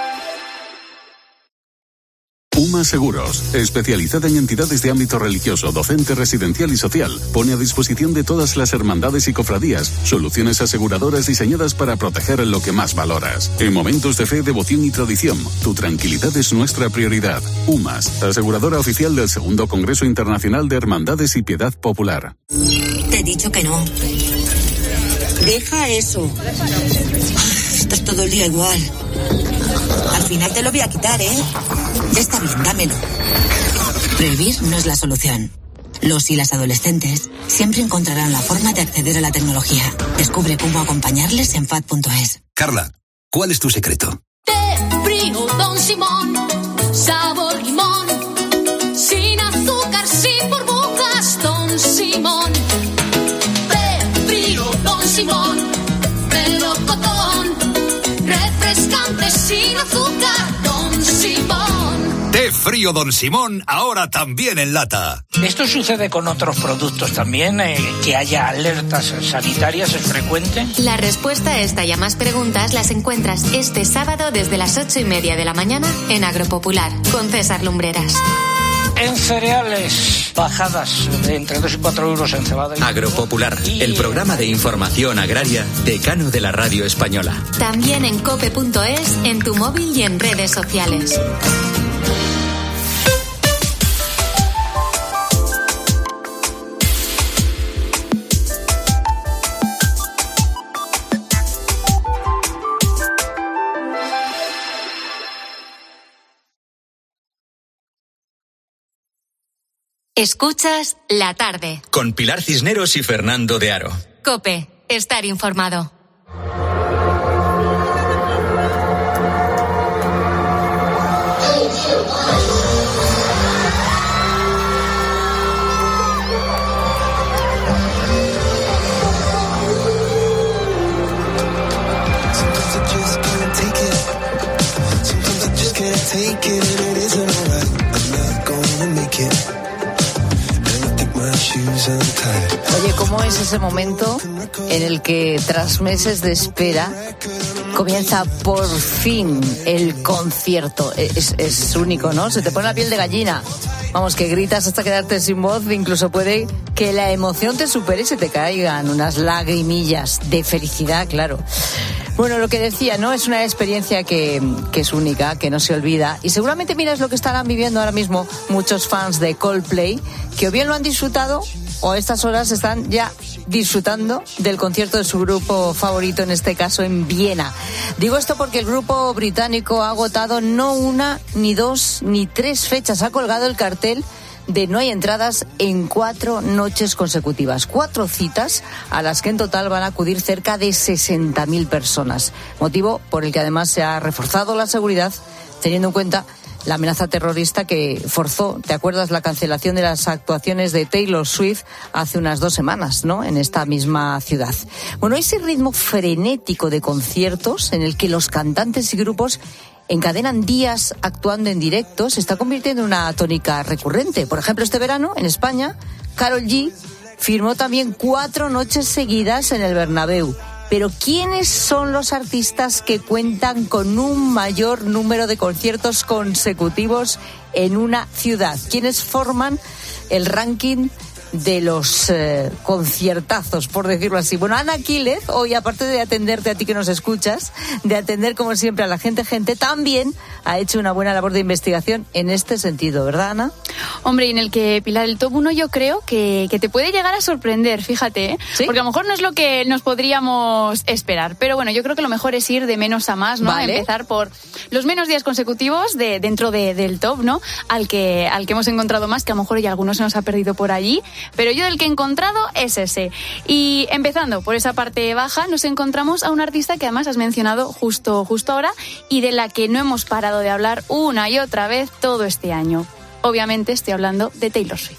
UMA Seguros, especializada en entidades de ámbito religioso, docente, residencial y social, pone a disposición de todas las hermandades y cofradías soluciones aseguradoras diseñadas para proteger lo que más valoras. En momentos de fe, devoción y tradición, tu tranquilidad es nuestra prioridad. UMAS, aseguradora oficial del Segundo Congreso Internacional de Hermandades y Piedad Popular. Te he dicho que no. Deja eso. Estás todo el día igual. Al final te lo voy a quitar, ¿eh? Está bien, dámelo. Prohibir no es la solución. Los y las adolescentes siempre encontrarán la forma de acceder a la tecnología. Descubre cómo acompañarles en FAD.es. Carla, ¿cuál es tu secreto? Té frío Don Simón, sabor limón, sin azúcar, sin burbujas, Don Simón. Té frío Don Simón, melocotón, refrescante sin azúcar, Don Simón. Té frío Don Simón, ahora también en lata. ¿Esto sucede con otros productos también? ¿Que haya alertas sanitarias es frecuente? La respuesta a esta y a más preguntas las encuentras este sábado desde las 8:30 de la mañana en Agropopular, con César Lumbreras. En cereales, bajadas de entre 2 y 4 euros en cebada. Agropopular, el programa de información agraria decano de la radio española. También en cope.es, en tu móvil y en redes sociales. Escuchas La Tarde. Con Pilar Cisneros y Fernando de Aro. COPE, estar informado. Oye, ¿cómo es ese momento en el que tras meses de espera comienza por fin el concierto? Es único, ¿no? Se te pone la piel de gallina. Vamos, que gritas hasta quedarte sin voz, incluso puede que la emoción te supere y se te caigan unas lagrimillas de felicidad, claro. Bueno, lo que decía, ¿no? Es una experiencia que es única, que no se olvida. Y seguramente miras lo que estarán viviendo ahora mismo muchos fans de Coldplay, que o bien lo han disfrutado o a estas horas están ya disfrutando del concierto de su grupo favorito, en este caso en Viena. Digo esto porque el grupo británico ha agotado no 1, ni 2, ni 3 fechas. Ha colgado el cartel de no hay entradas en 4 noches consecutivas. 4 citas a las que en total van a acudir cerca de 60.000 personas. Motivo por el que además se ha reforzado la seguridad, teniendo en cuenta la amenaza terrorista que forzó, ¿te acuerdas?, la cancelación de las actuaciones de Taylor Swift hace unas 2 semanas, ¿no?, en esta misma ciudad. Bueno, ese ritmo frenético de conciertos en el que los cantantes y grupos encadenan días actuando en directo, se está convirtiendo en una tónica recurrente. Por ejemplo, este verano, en España, Karol G firmó también 4 noches seguidas en el Bernabéu. Pero ¿quiénes son los artistas que cuentan con un mayor número de conciertos consecutivos en una ciudad? ¿Quiénes forman el ranking de los conciertazos, por decirlo así? Bueno, Ana Quílez, hoy, aparte de atenderte a ti que nos escuchas, de atender como siempre a la gente, también ha hecho una buena labor de investigación en este sentido, ¿verdad, Ana? Hombre, y en el que, Pilar, el top 1 yo creo que te puede llegar a sorprender, fíjate, ¿eh? ¿Sí? Porque a lo mejor no es lo que nos podríamos esperar, pero bueno, yo creo que lo mejor es ir de menos a más, ¿no? Vale. Empezar por los menos días consecutivos dentro del top, ¿no? Al que hemos encontrado más, que a lo mejor ya algunos se nos ha perdido por allí, pero yo del que he encontrado es ese. Y empezando por esa parte baja, nos encontramos a un artista que además has mencionado justo ahora y de la que no hemos parado de hablar una y otra vez todo este año. Obviamente estoy hablando de Taylor Swift.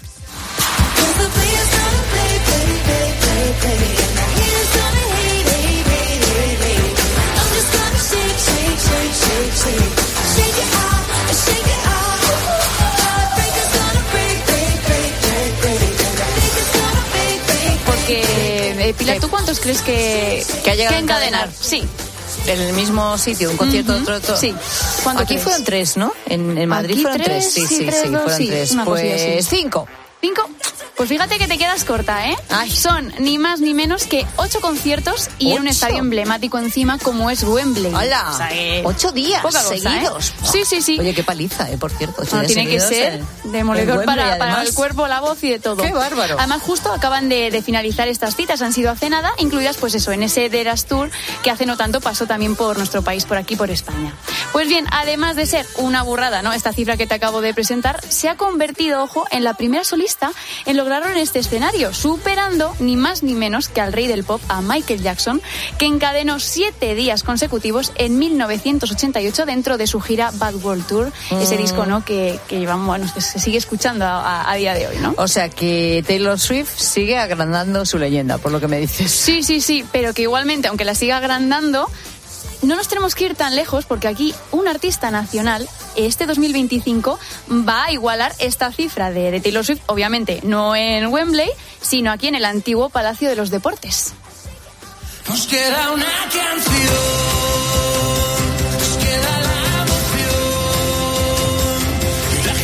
Porque, Pilar, ¿tú cuántos crees que ha llegado a encadenar? Sí. En el mismo sitio, un concierto, otro. Sí. Aquí fueron 3, ¿no? En Madrid aquí fueron 3. Sí, fueron 3. Pues 5. ¿5? Pues fíjate que te quedas corta, ¿eh? Ay. Son ni más ni menos que 8 conciertos y 8. En un estadio emblemático encima como es Wembley. ¡Hala! O sea, 8 días seguidos. ¿eh? Sí. Oye, qué paliza, por cierto. 8 días tiene que ser demoledor para el cuerpo, la voz y de todo. ¡Qué bárbaro! Además, justo acaban de finalizar estas citas, han sido hace nada, incluidas pues eso, en ese The Eras Tour que hace no tanto pasó también por nuestro país, por aquí, por España. Pues bien, además de ser una burrada, ¿no? Esta cifra que te acabo de presentar, se ha convertido, ojo, en la primera solista en lograrlo en este escenario, superando ni más ni menos que al rey del pop, a Michael Jackson, que encadenó 7 días consecutivos en 1988 dentro de su gira Bad World Tour, ese disco, ¿no? que llevamos, bueno, que se sigue escuchando a día de hoy, ¿no? O sea que Taylor Swift sigue agrandando su leyenda, por lo que me dices. Sí, pero que igualmente, aunque la siga agrandando, no nos tenemos que ir tan lejos porque aquí un artista nacional este 2025 va a igualar esta cifra de Taylor Swift, obviamente no en Wembley, sino aquí en el antiguo Palacio de los Deportes. Nos queda una canción, nos queda la emoción y la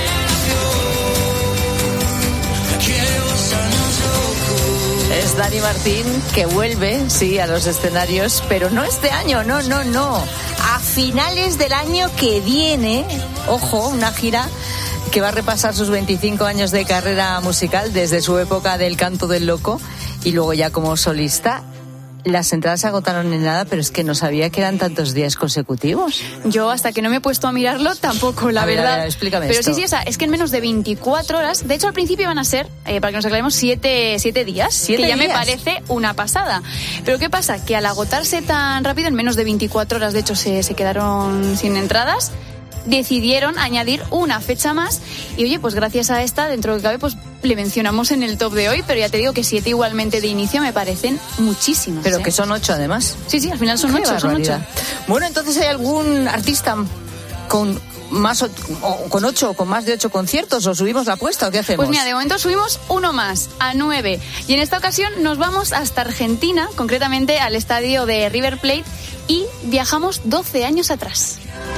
generación que los años locos. Es Dani Martín que vuelve, sí, a los escenarios, pero no este año, no. A finales del año que viene, ojo, una gira que va a repasar sus 25 años de carrera musical desde su época del Canto del Loco y luego ya como solista. Las entradas se agotaron en nada, pero es que no sabía que eran tantos días consecutivos. Yo, hasta que no me he puesto a mirarlo, tampoco, la verdad. Ver, explícame pero esto. Sí, es que en menos de 24 horas, de hecho al principio iban a ser, para que nos aclaremos, 7 días, 7 que ya días. me parece una pasada. Pero ¿qué pasa? Que al agotarse tan rápido, en menos de 24 horas, de hecho se quedaron sin entradas, decidieron añadir una fecha más y oye, pues gracias a esta, dentro de que cabe, pues le mencionamos en el top de hoy, pero ya te digo que 7 igualmente de inicio me parecen muchísimas. Pero que son 8 además. Sí, al final son 8. Bueno, entonces ¿hay algún artista con más con 8 o con más de 8 conciertos o subimos la apuesta o qué hacemos? Pues mira, de momento subimos uno más, a 9, y en esta ocasión nos vamos hasta Argentina, concretamente al estadio de River Plate, y viajamos 12 años atrás.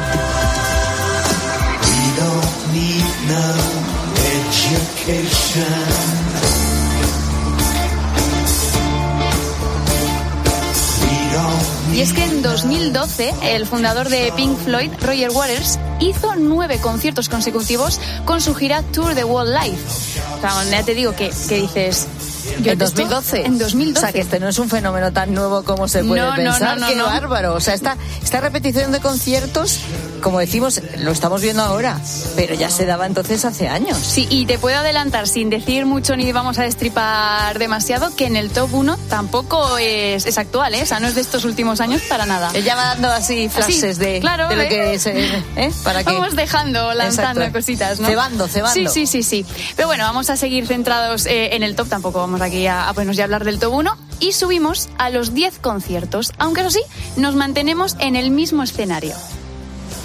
Y es que en 2012 el fundador de Pink Floyd, Roger Waters, hizo 9 conciertos consecutivos con su gira Tour de World Live. O sea, ya te digo que dices... ¿En 2012? En 2012. O sea, que este no es un fenómeno tan nuevo como se puede pensar. ¡Qué bárbaro! O sea, esta repetición de conciertos, como decimos, lo estamos viendo ahora, pero ya se daba entonces hace años. Sí, y te puedo adelantar, sin decir mucho ni vamos a destripar demasiado, que en el top 1 tampoco es actual, ¿eh? O sea, no es de estos últimos años para nada. Ella va dando así flashes de lo que es, para que... Vamos lanzando Exacto. cositas, ¿no? Cebando. Sí. Pero bueno, vamos a seguir centrados en el top, tampoco vamos aquí a ponernos ya a hablar del top 1, y subimos a los 10 conciertos, aunque eso sí, nos mantenemos en el mismo escenario.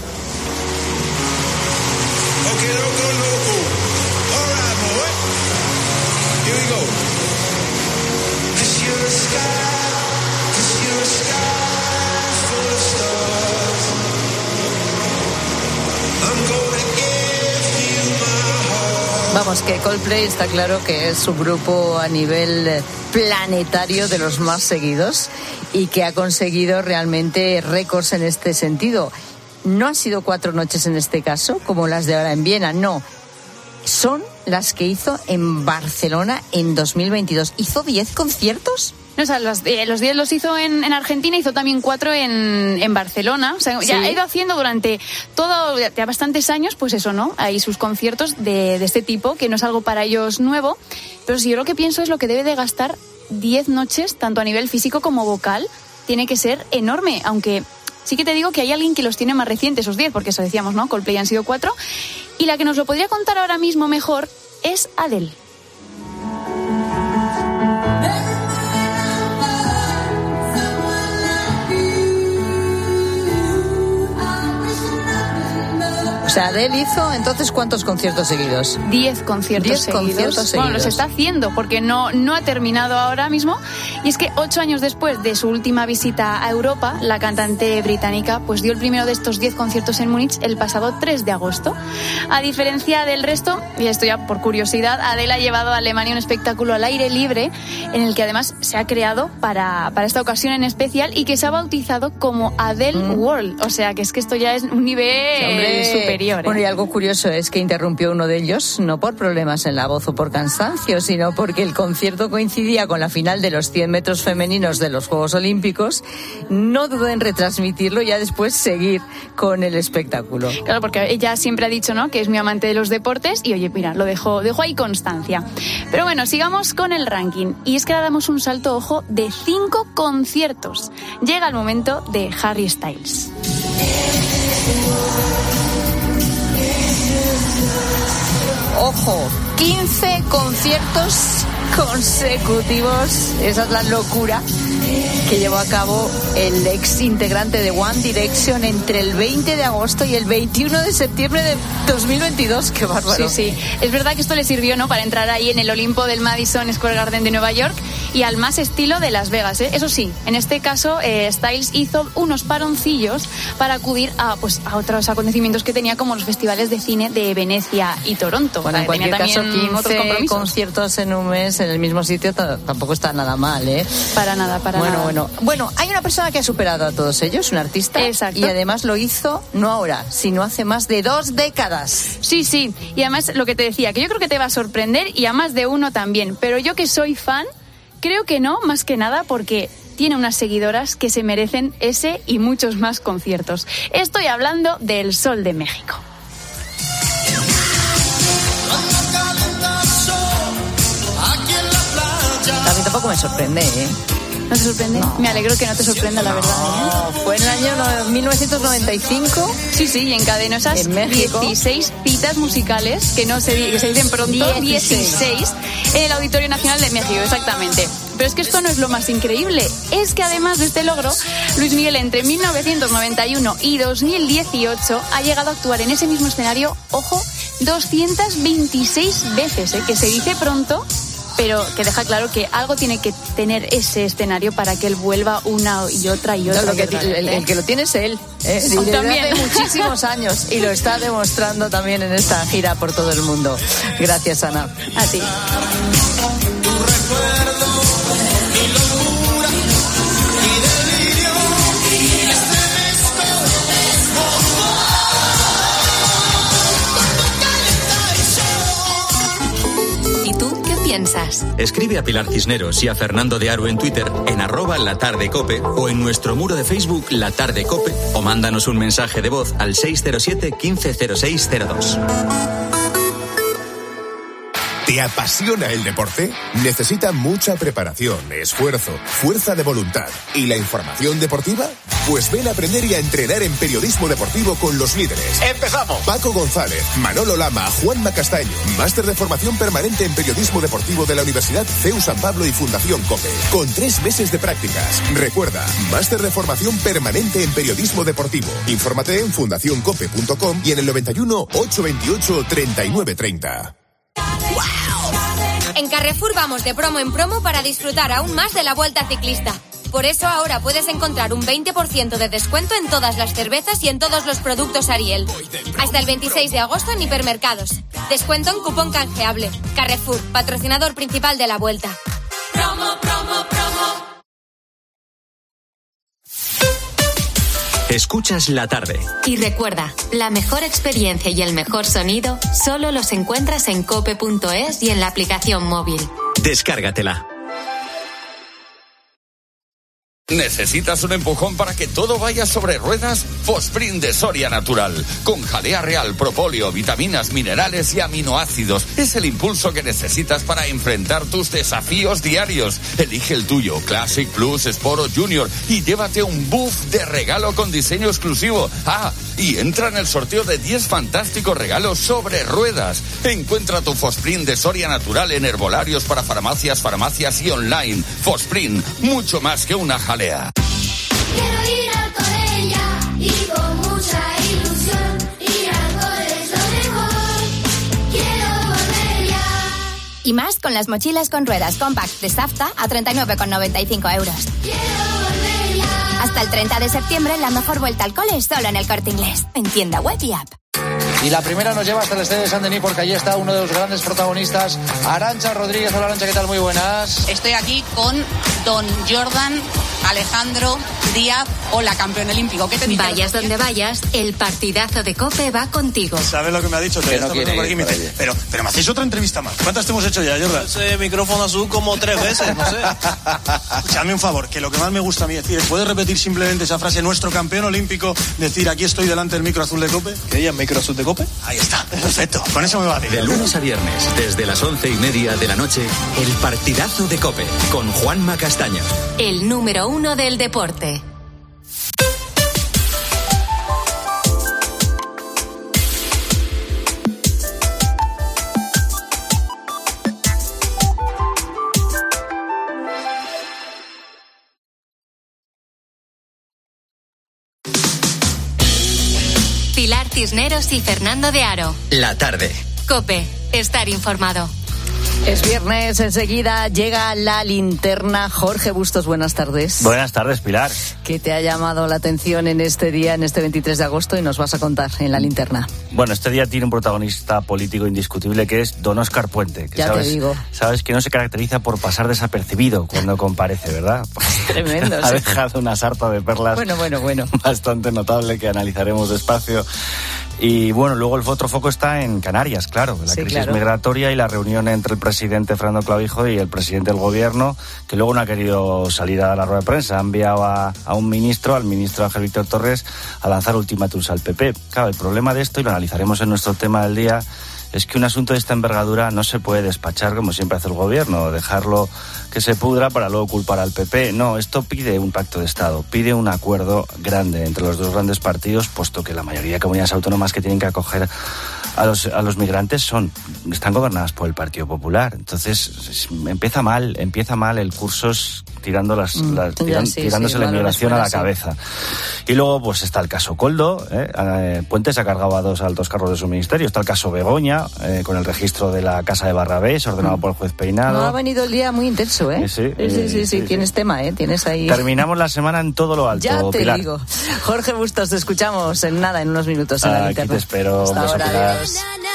Okay, loco. All right, boy. Here we go. 'Cause you're a sky full of stars. I'm gonna give you my heart. Vamos, que Coldplay está claro que es su grupo a nivel planetario de los más seguidos y que ha conseguido realmente récords en este sentido. No han sido 4 noches en este caso, como las de ahora en Viena, no. Son las que hizo en Barcelona en 2022. ¿Hizo 10 conciertos? No, o sea, los 10 los hizo en Argentina, hizo también 4 en Barcelona. O sea, ya ha ido haciendo durante ya bastantes años, pues eso, ¿no? Hay sus conciertos de este tipo, que no es algo para ellos nuevo. Pero si yo lo que pienso es lo que debe de gastar 10 noches, tanto a nivel físico como vocal, tiene que ser enorme, aunque sí que te digo que hay alguien que los tiene más recientes, esos 10, porque eso decíamos, ¿no? Coldplay han sido 4. Y la que nos lo podría contar ahora mismo mejor es Adele. O sea, Adele hizo entonces ¿cuántos conciertos seguidos? 10 conciertos seguidos. Bueno, los está haciendo porque no ha terminado ahora mismo. Y es que 8 años después de su última visita a Europa, la cantante británica pues dio el primero de estos 10 conciertos en Múnich el pasado 3 de agosto. A diferencia del resto, y esto ya por curiosidad, Adele ha llevado a Alemania un espectáculo al aire libre en el que además se ha creado para esta ocasión en especial y que se ha bautizado como Adele World. O sea, que es que esto ya es un nivel superior. Bueno, y algo curioso es que interrumpió uno de ellos, no por problemas en la voz o por cansancio, sino porque el concierto coincidía con la final de los 100 metros femeninos de los Juegos Olímpicos. No dudó en retransmitirlo y ya después seguir con el espectáculo. Claro, porque ella siempre ha dicho, ¿no?, que es muy amante de los deportes y, oye, mira, lo dejó ahí constancia. Pero bueno, sigamos con el ranking. Y es que ahora damos un salto, ojo, de 5 conciertos. Llega el momento de Harry Styles. Ojo, 15 conciertos consecutivos. Esa es la locura que llevó a cabo el ex integrante de One Direction entre el 20 de agosto y el 21 de septiembre de 2022. ¡Qué bárbaro! Sí. Es verdad que esto le sirvió, ¿no?, para entrar ahí en el Olimpo del Madison Square Garden de Nueva York y al más estilo de Las Vegas, ¿eh? Eso sí, en este caso Styles hizo unos paroncillos para acudir a otros acontecimientos que tenía, como los festivales de cine de Venecia y Toronto. Bueno, en cualquier caso, 15 conciertos en un mes en el mismo sitio tampoco está nada mal, ¿eh? Para nada. Bueno, hay una persona que ha superado a todos ellos, un artista. Exacto. Y además lo hizo no ahora, sino hace más de 2 décadas. Sí. Y además lo que te decía, que yo creo que te va a sorprender y a más de uno también. Pero yo que soy fan, creo que no, más que nada porque tiene unas seguidoras que se merecen ese y muchos más conciertos. Estoy hablando del Sol de México. A mí tampoco me sorprende, ¿eh? ¿No te sorprende? No. Me alegro que no te sorprenda, la verdad. Fue en el año 1995. Sí, y encadenó esas 16 citas musicales, que se dicen pronto, 16 en el Auditorio Nacional de México, exactamente. Pero es que esto no es lo más increíble, es que además de este logro, Luis Miguel entre 1991 y 2018 ha llegado a actuar en ese mismo escenario, ojo, 226 veces, que se dice pronto, pero que deja claro que algo tiene que tener ese escenario para que él vuelva una y otra y otra. El que lo tiene es él, también. Desde hace muchísimos años, y lo está demostrando también en esta gira por todo el mundo. Gracias, Ana. A ti. Piensas. Escribe a Pilar Cisneros y a Fernando de Aro en Twitter en @latardecope o en nuestro muro de Facebook La Tarde Cope, o mándanos un mensaje de voz al 607 150602. ¿Te apasiona el deporte? Necesita mucha preparación, esfuerzo, fuerza de voluntad y la información deportiva. Pues ven a aprender y a entrenar en periodismo deportivo con los líderes. ¡Empezamos! Paco González, Manolo Lama, Juanma Castaño. Máster de formación permanente en periodismo deportivo de la Universidad CEU San Pablo y Fundación COPE. Con 3 meses de prácticas. Recuerda, máster de formación permanente en periodismo deportivo. Infórmate en fundacioncope.com y en el 91 828 3930. En Carrefour vamos de promo en promo para disfrutar aún más de la Vuelta Ciclista. Por eso ahora puedes encontrar un 20% de descuento en todas las cervezas y en todos los productos Ariel. Hasta el 26 de agosto en hipermercados. Descuento en cupón canjeable. Carrefour, patrocinador principal de la Vuelta. Promo, promo, promo. Escuchas La Tarde. Y recuerda, la mejor experiencia y el mejor sonido solo los encuentras en cope.es y en la aplicación móvil. Descárgatela. ¿Necesitas un empujón para que todo vaya sobre ruedas? Fosprint de Soria Natural. Con jalea real, propóleo, vitaminas, minerales y aminoácidos. Es el impulso que necesitas para enfrentar tus desafíos diarios. Elige el tuyo, Classic, Plus, Sport o Junior, y llévate un buff de regalo con diseño exclusivo. Ah, y entra en el sorteo de 10 fantásticos regalos sobre ruedas. Encuentra tu Fosprint de Soria Natural en herbolarios para farmacias y online. Fosprint, mucho más que una jalea. Quiero ir al Corella y con mucha ilusión ir al cole es lo mejor. Quiero volver ya. Y más con las mochilas con ruedas Compact de Safta a 39,95 euros. Quiero volver ya. Hasta el 30 de septiembre la mejor vuelta al cole es solo en el Corte Inglés. En tienda web y app. Y la primera nos lleva hasta el estadio de Saint-Denis porque allí está uno de los grandes protagonistas, Arantxa Rodríguez. Hola Arantxa, ¿qué tal? Muy buenas. Estoy aquí con don Jordan Alejandro Díaz. Hola, campeón olímpico. ¿Qué te dice? Vayas donde vayas, el partidazo de COPE va contigo. ¿Sabes lo que me ha dicho? Que no quiere por aquí, me dice, pero me hacéis otra entrevista más. ¿Cuántas te hemos hecho ya, Jordan? Ese micrófono azul como 3 veces, no sé. Escúchame un favor, que lo que más me gusta a mí decir es, ¿puedes repetir simplemente esa frase, nuestro campeón olímpico, decir, aquí estoy delante del micro azul de COPE? ¿Qué ella, micro azul de COPE? Ahí está, perfecto, con eso me va bien. De lunes a viernes, desde las 11:30 de la noche, el partidazo de COPE, con Juanma Castaño. El número 1 del deporte. Pilar Cisneros y Fernando de Aro. La Tarde. COPE, estar informado. Es viernes, enseguida llega la linterna. Jorge Bustos, buenas tardes. Buenas tardes, Pilar. ¿Qué te ha llamado la atención en este día, en este 23 de agosto, y nos vas a contar en la linterna? Bueno, este día tiene un protagonista político indiscutible que es don Óscar Puente. Que ya sabes, te digo. Sabes que no se caracteriza por pasar desapercibido cuando comparece, ¿verdad? Tremendo. Ha dejado una sarta de perlas bueno. bastante notable que analizaremos despacio. Y bueno, luego el otro foco está en Canarias, claro, la crisis migratoria y la reunión entre el presidente Fernando Clavijo y el presidente del gobierno, que luego no ha querido salir a la rueda de prensa. Ha enviado a un ministro, al ministro Ángel Víctor Torres, a lanzar ultimátums al PP. Claro, el problema de esto, y lo analizaremos en nuestro tema del día, es que un asunto de esta envergadura no se puede despachar como siempre hace el gobierno, dejarlo que se pudra para luego culpar al PP. No, esto pide un pacto de Estado, pide un acuerdo grande entre los dos grandes partidos, puesto que la mayoría de comunidades autónomas que tienen que acoger a los migrantes están gobernadas por el Partido Popular. Entonces empieza mal el curso tirándose la inmigración a la cabeza. Y luego pues está el caso Koldo, Puente se ha cargado a 2 altos cargos de su ministerio. Está el caso Begoña, con el registro de la casa de Barrabés, ordenado por el juez Peinado. No, ha venido el día muy intenso, ¿eh? Sí, tienes tema, ¿eh? Tienes ahí... Terminamos la semana en todo lo alto, ya te Pilar. digo. Jorge Bustos, te escuchamos en unos minutos en la linterna. Aquí te espero. Hasta ahora, Pilar. adiós.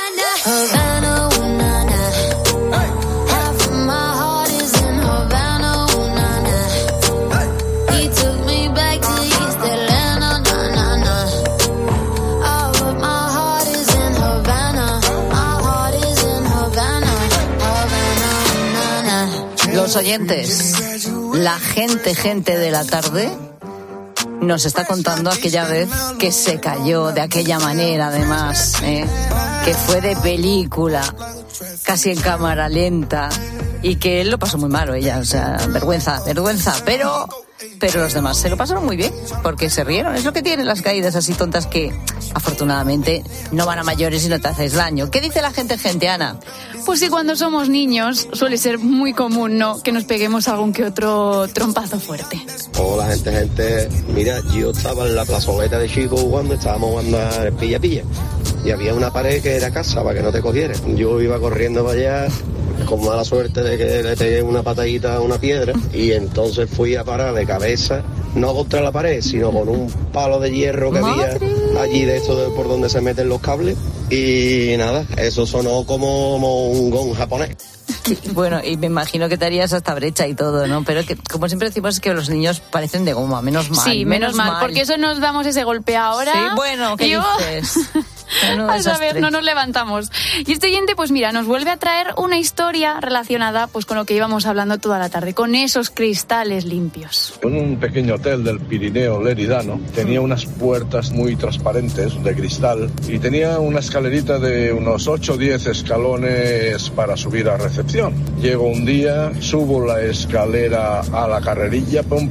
Los oyentes, la gente de la tarde nos está contando aquella vez que se cayó de aquella manera, además, que fue de película. casi en cámara lenta, y que él lo pasó muy mal, ella, o sea, vergüenza, pero los demás se lo pasaron muy bien, porque se rieron. Es lo que tienen las caídas así tontas que, afortunadamente, no van a mayores y no te haces daño. ¿Qué dice la gente, Ana? Pues sí, cuando somos niños suele ser muy común, ¿no?, que nos peguemos algún que otro trompazo fuerte. Hola, gente. Mira, yo estaba en la plazoleta de Chico estábamos jugando a pilla-pilla. Y había una pared que era casa para que no te cogiera. Yo iba corriendo para allá, con mala suerte de que le pegué una patadita a una piedra, y entonces fui a parar de cabeza, no contra la pared, sino con un palo de hierro que había allí de esto por donde se meten los cables, y nada, eso sonó como un gong japonés. Bueno, y me imagino que te harías hasta brecha y todo, ¿no? Pero que, como siempre decimos, es que los niños parecen de goma, menos mal. Sí, menos mal, porque eso nos damos ese golpe ahora. Sí, bueno, ¿qué dices? A saber, no nos levantamos. Y este oyente, pues mira, nos vuelve a traer una historia relacionada pues con lo que íbamos hablando toda la tarde, con esos cristales limpios. En un pequeño hotel del Pirineo leridano tenía unas puertas muy transparentes de cristal y tenía una escalerita de unos 8 o 10 escalones para subir a recepción. Llego un día, subo la escalera a la carrerilla, pom,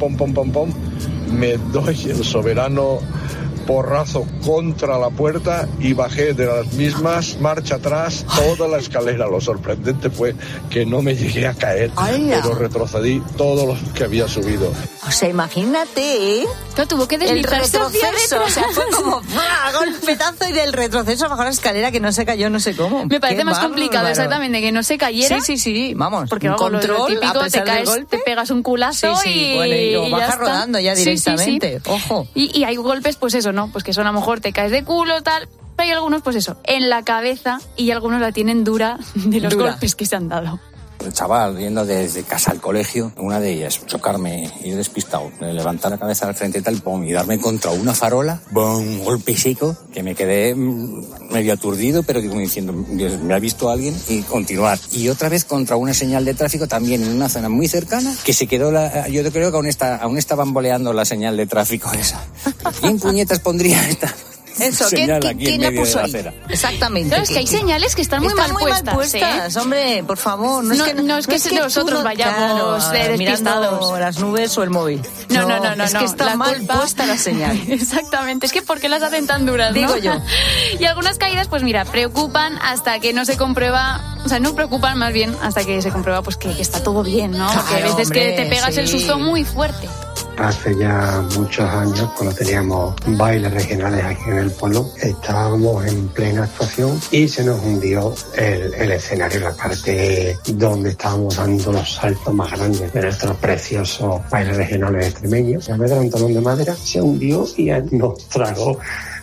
me doy el soberano porrazo contra la puerta y bajé de las mismas, marcha atrás, toda la escalera. Lo sorprendente fue que no me llegué a caer, pero retrocedí todo lo que había subido. O sea, imagínate, Claro, tuvo que deslizarse el retroceso, o sea, fue como golpetazo y del retroceso bajó la escalera que no se cayó, no sé cómo. Me parece más complicado, exactamente, que no se cayera. Sí, vamos. Porque un control, lo típico, a pesar te caes, del golpe, te pegas un culazo y o bajas rodando ya directamente. Sí. Ojo. Y hay golpes, pues eso, ¿no? Pues que son a lo mejor te caes de culo, tal. Pero hay algunos, pues eso, en la cabeza, y algunos la tienen dura de los golpes que se han dado. El chaval, yendo desde casa al colegio, una de ellas, chocarme, ir despistado, levantar la cabeza al frente y tal, pum, y darme contra una farola, un golpe seco, que me quedé medio aturdido, pero como diciendo, Dios, me ha visto alguien, y continuar. Y otra vez contra una señal de tráfico, también en una zona muy cercana, que se quedó, yo creo que aún está bamboleando la señal de tráfico esa. ¿Quién puñetas pondría esta? Eso, ¿quién la puso ahí? Exactamente. Claro, es que hay señales que están muy mal puestas, hombre, por favor. No es que nosotros vayamos despistados. Mirando las nubes o el móvil. No. Es que está mal puesta la señal. Exactamente, es que ¿por qué las hacen tan duras? Digo yo. Y algunas caídas, pues mira, preocupan hasta que no se comprueba, o sea, no preocupan más bien hasta que se comprueba pues que está todo bien, ¿no? Porque hay veces que te pegas el susto muy fuerte. Hace ya muchos años, cuando teníamos bailes regionales aquí en el pueblo, estábamos en plena actuación y se nos hundió el escenario, la parte donde estábamos dando los saltos más grandes de nuestros preciosos bailes regionales extremeños. En vez de un talón de madera, se hundió y nos tragó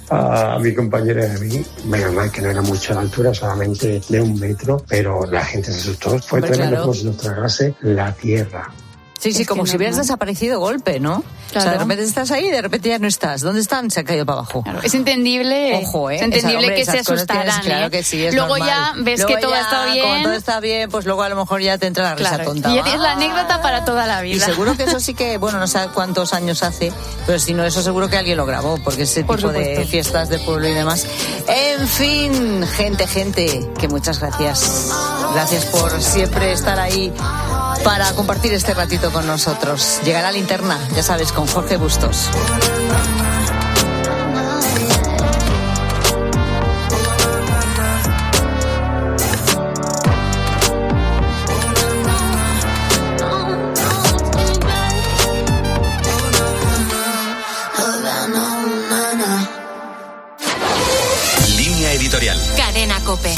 a mi compañera y a mí. Menos mal que no era mucho la altura, solamente de 1 metro, pero la gente se asustó. Fue tremendo, como si nos tragase la tierra. Sí, como si hubieras desaparecido golpe, ¿no? Claro. O sea, de repente estás ahí y de repente ya no estás. ¿Dónde están? Se ha caído para abajo. Claro. Es entendible. Ojo, Es entendible que se asustaran. Claro que sí, es luego normal. Ya ves luego que todo está bien. Cuando todo está bien, pues luego a lo mejor ya te entra la risa tonta. Y ya tienes la anécdota para toda la vida. Y seguro que eso sí que, bueno, no sé cuántos años hace, pero si no, eso seguro que alguien lo grabó, porque ese tipo de fiestas de pueblo y demás. En fin, gente, que muchas gracias. Gracias por siempre estar ahí para compartir este ratito con nosotros. Llegará Linterna, ya sabes, con Jorge Bustos. Línea editorial. Cadena COPE.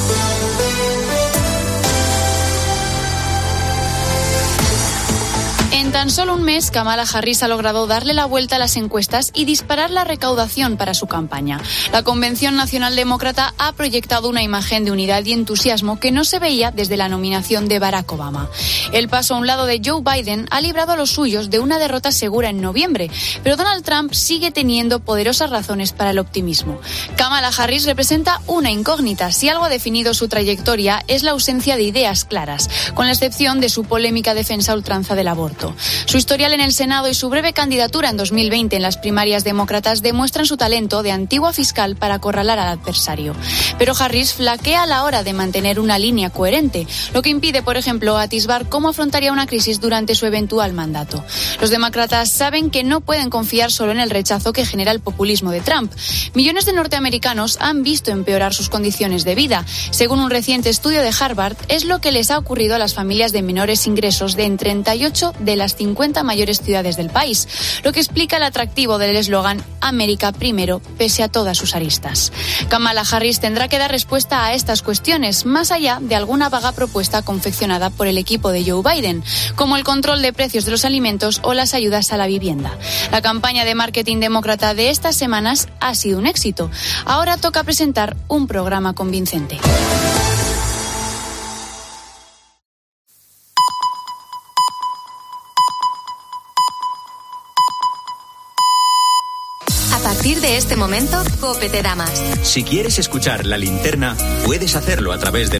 En tan solo un mes, Kamala Harris ha logrado darle la vuelta a las encuestas y disparar la recaudación para su campaña. La Convención Nacional Demócrata ha proyectado una imagen de unidad y entusiasmo que no se veía desde la nominación de Barack Obama. El paso a un lado de Joe Biden ha librado a los suyos de una derrota segura en noviembre, pero Donald Trump sigue teniendo poderosas razones para el optimismo. Kamala Harris representa una incógnita. Si algo ha definido su trayectoria es la ausencia de ideas claras, con la excepción de su polémica defensa a ultranza del aborto. candidato. Su historial en el Senado y su breve candidatura en 2020 en las primarias demócratas demuestran su talento de antigua fiscal para acorralar al adversario. Pero Harris flaquea a la hora de mantener una línea coherente, lo que impide, por ejemplo, atisbar cómo afrontaría una crisis durante su eventual mandato. Los demócratas saben que no pueden confiar solo en el rechazo que genera el populismo de Trump. Millones de norteamericanos han visto empeorar sus condiciones de vida. Según un reciente estudio de Harvard, es lo que les ha ocurrido a las familias de menores ingresos en 38 de las 50 mayores ciudades del país, lo que explica el atractivo del eslogan América primero, pese a todas sus aristas. Kamala Harris tendrá que dar respuesta a estas cuestiones, más allá de alguna vaga propuesta confeccionada por el equipo de Joe Biden, como el control de precios de los alimentos o las ayudas a la vivienda. La campaña de marketing demócrata de estas semanas ha sido un éxito. Ahora toca presentar un programa convincente. A partir de este momento, COPE te da más. Si quieres escuchar La Linterna, puedes hacerlo a través de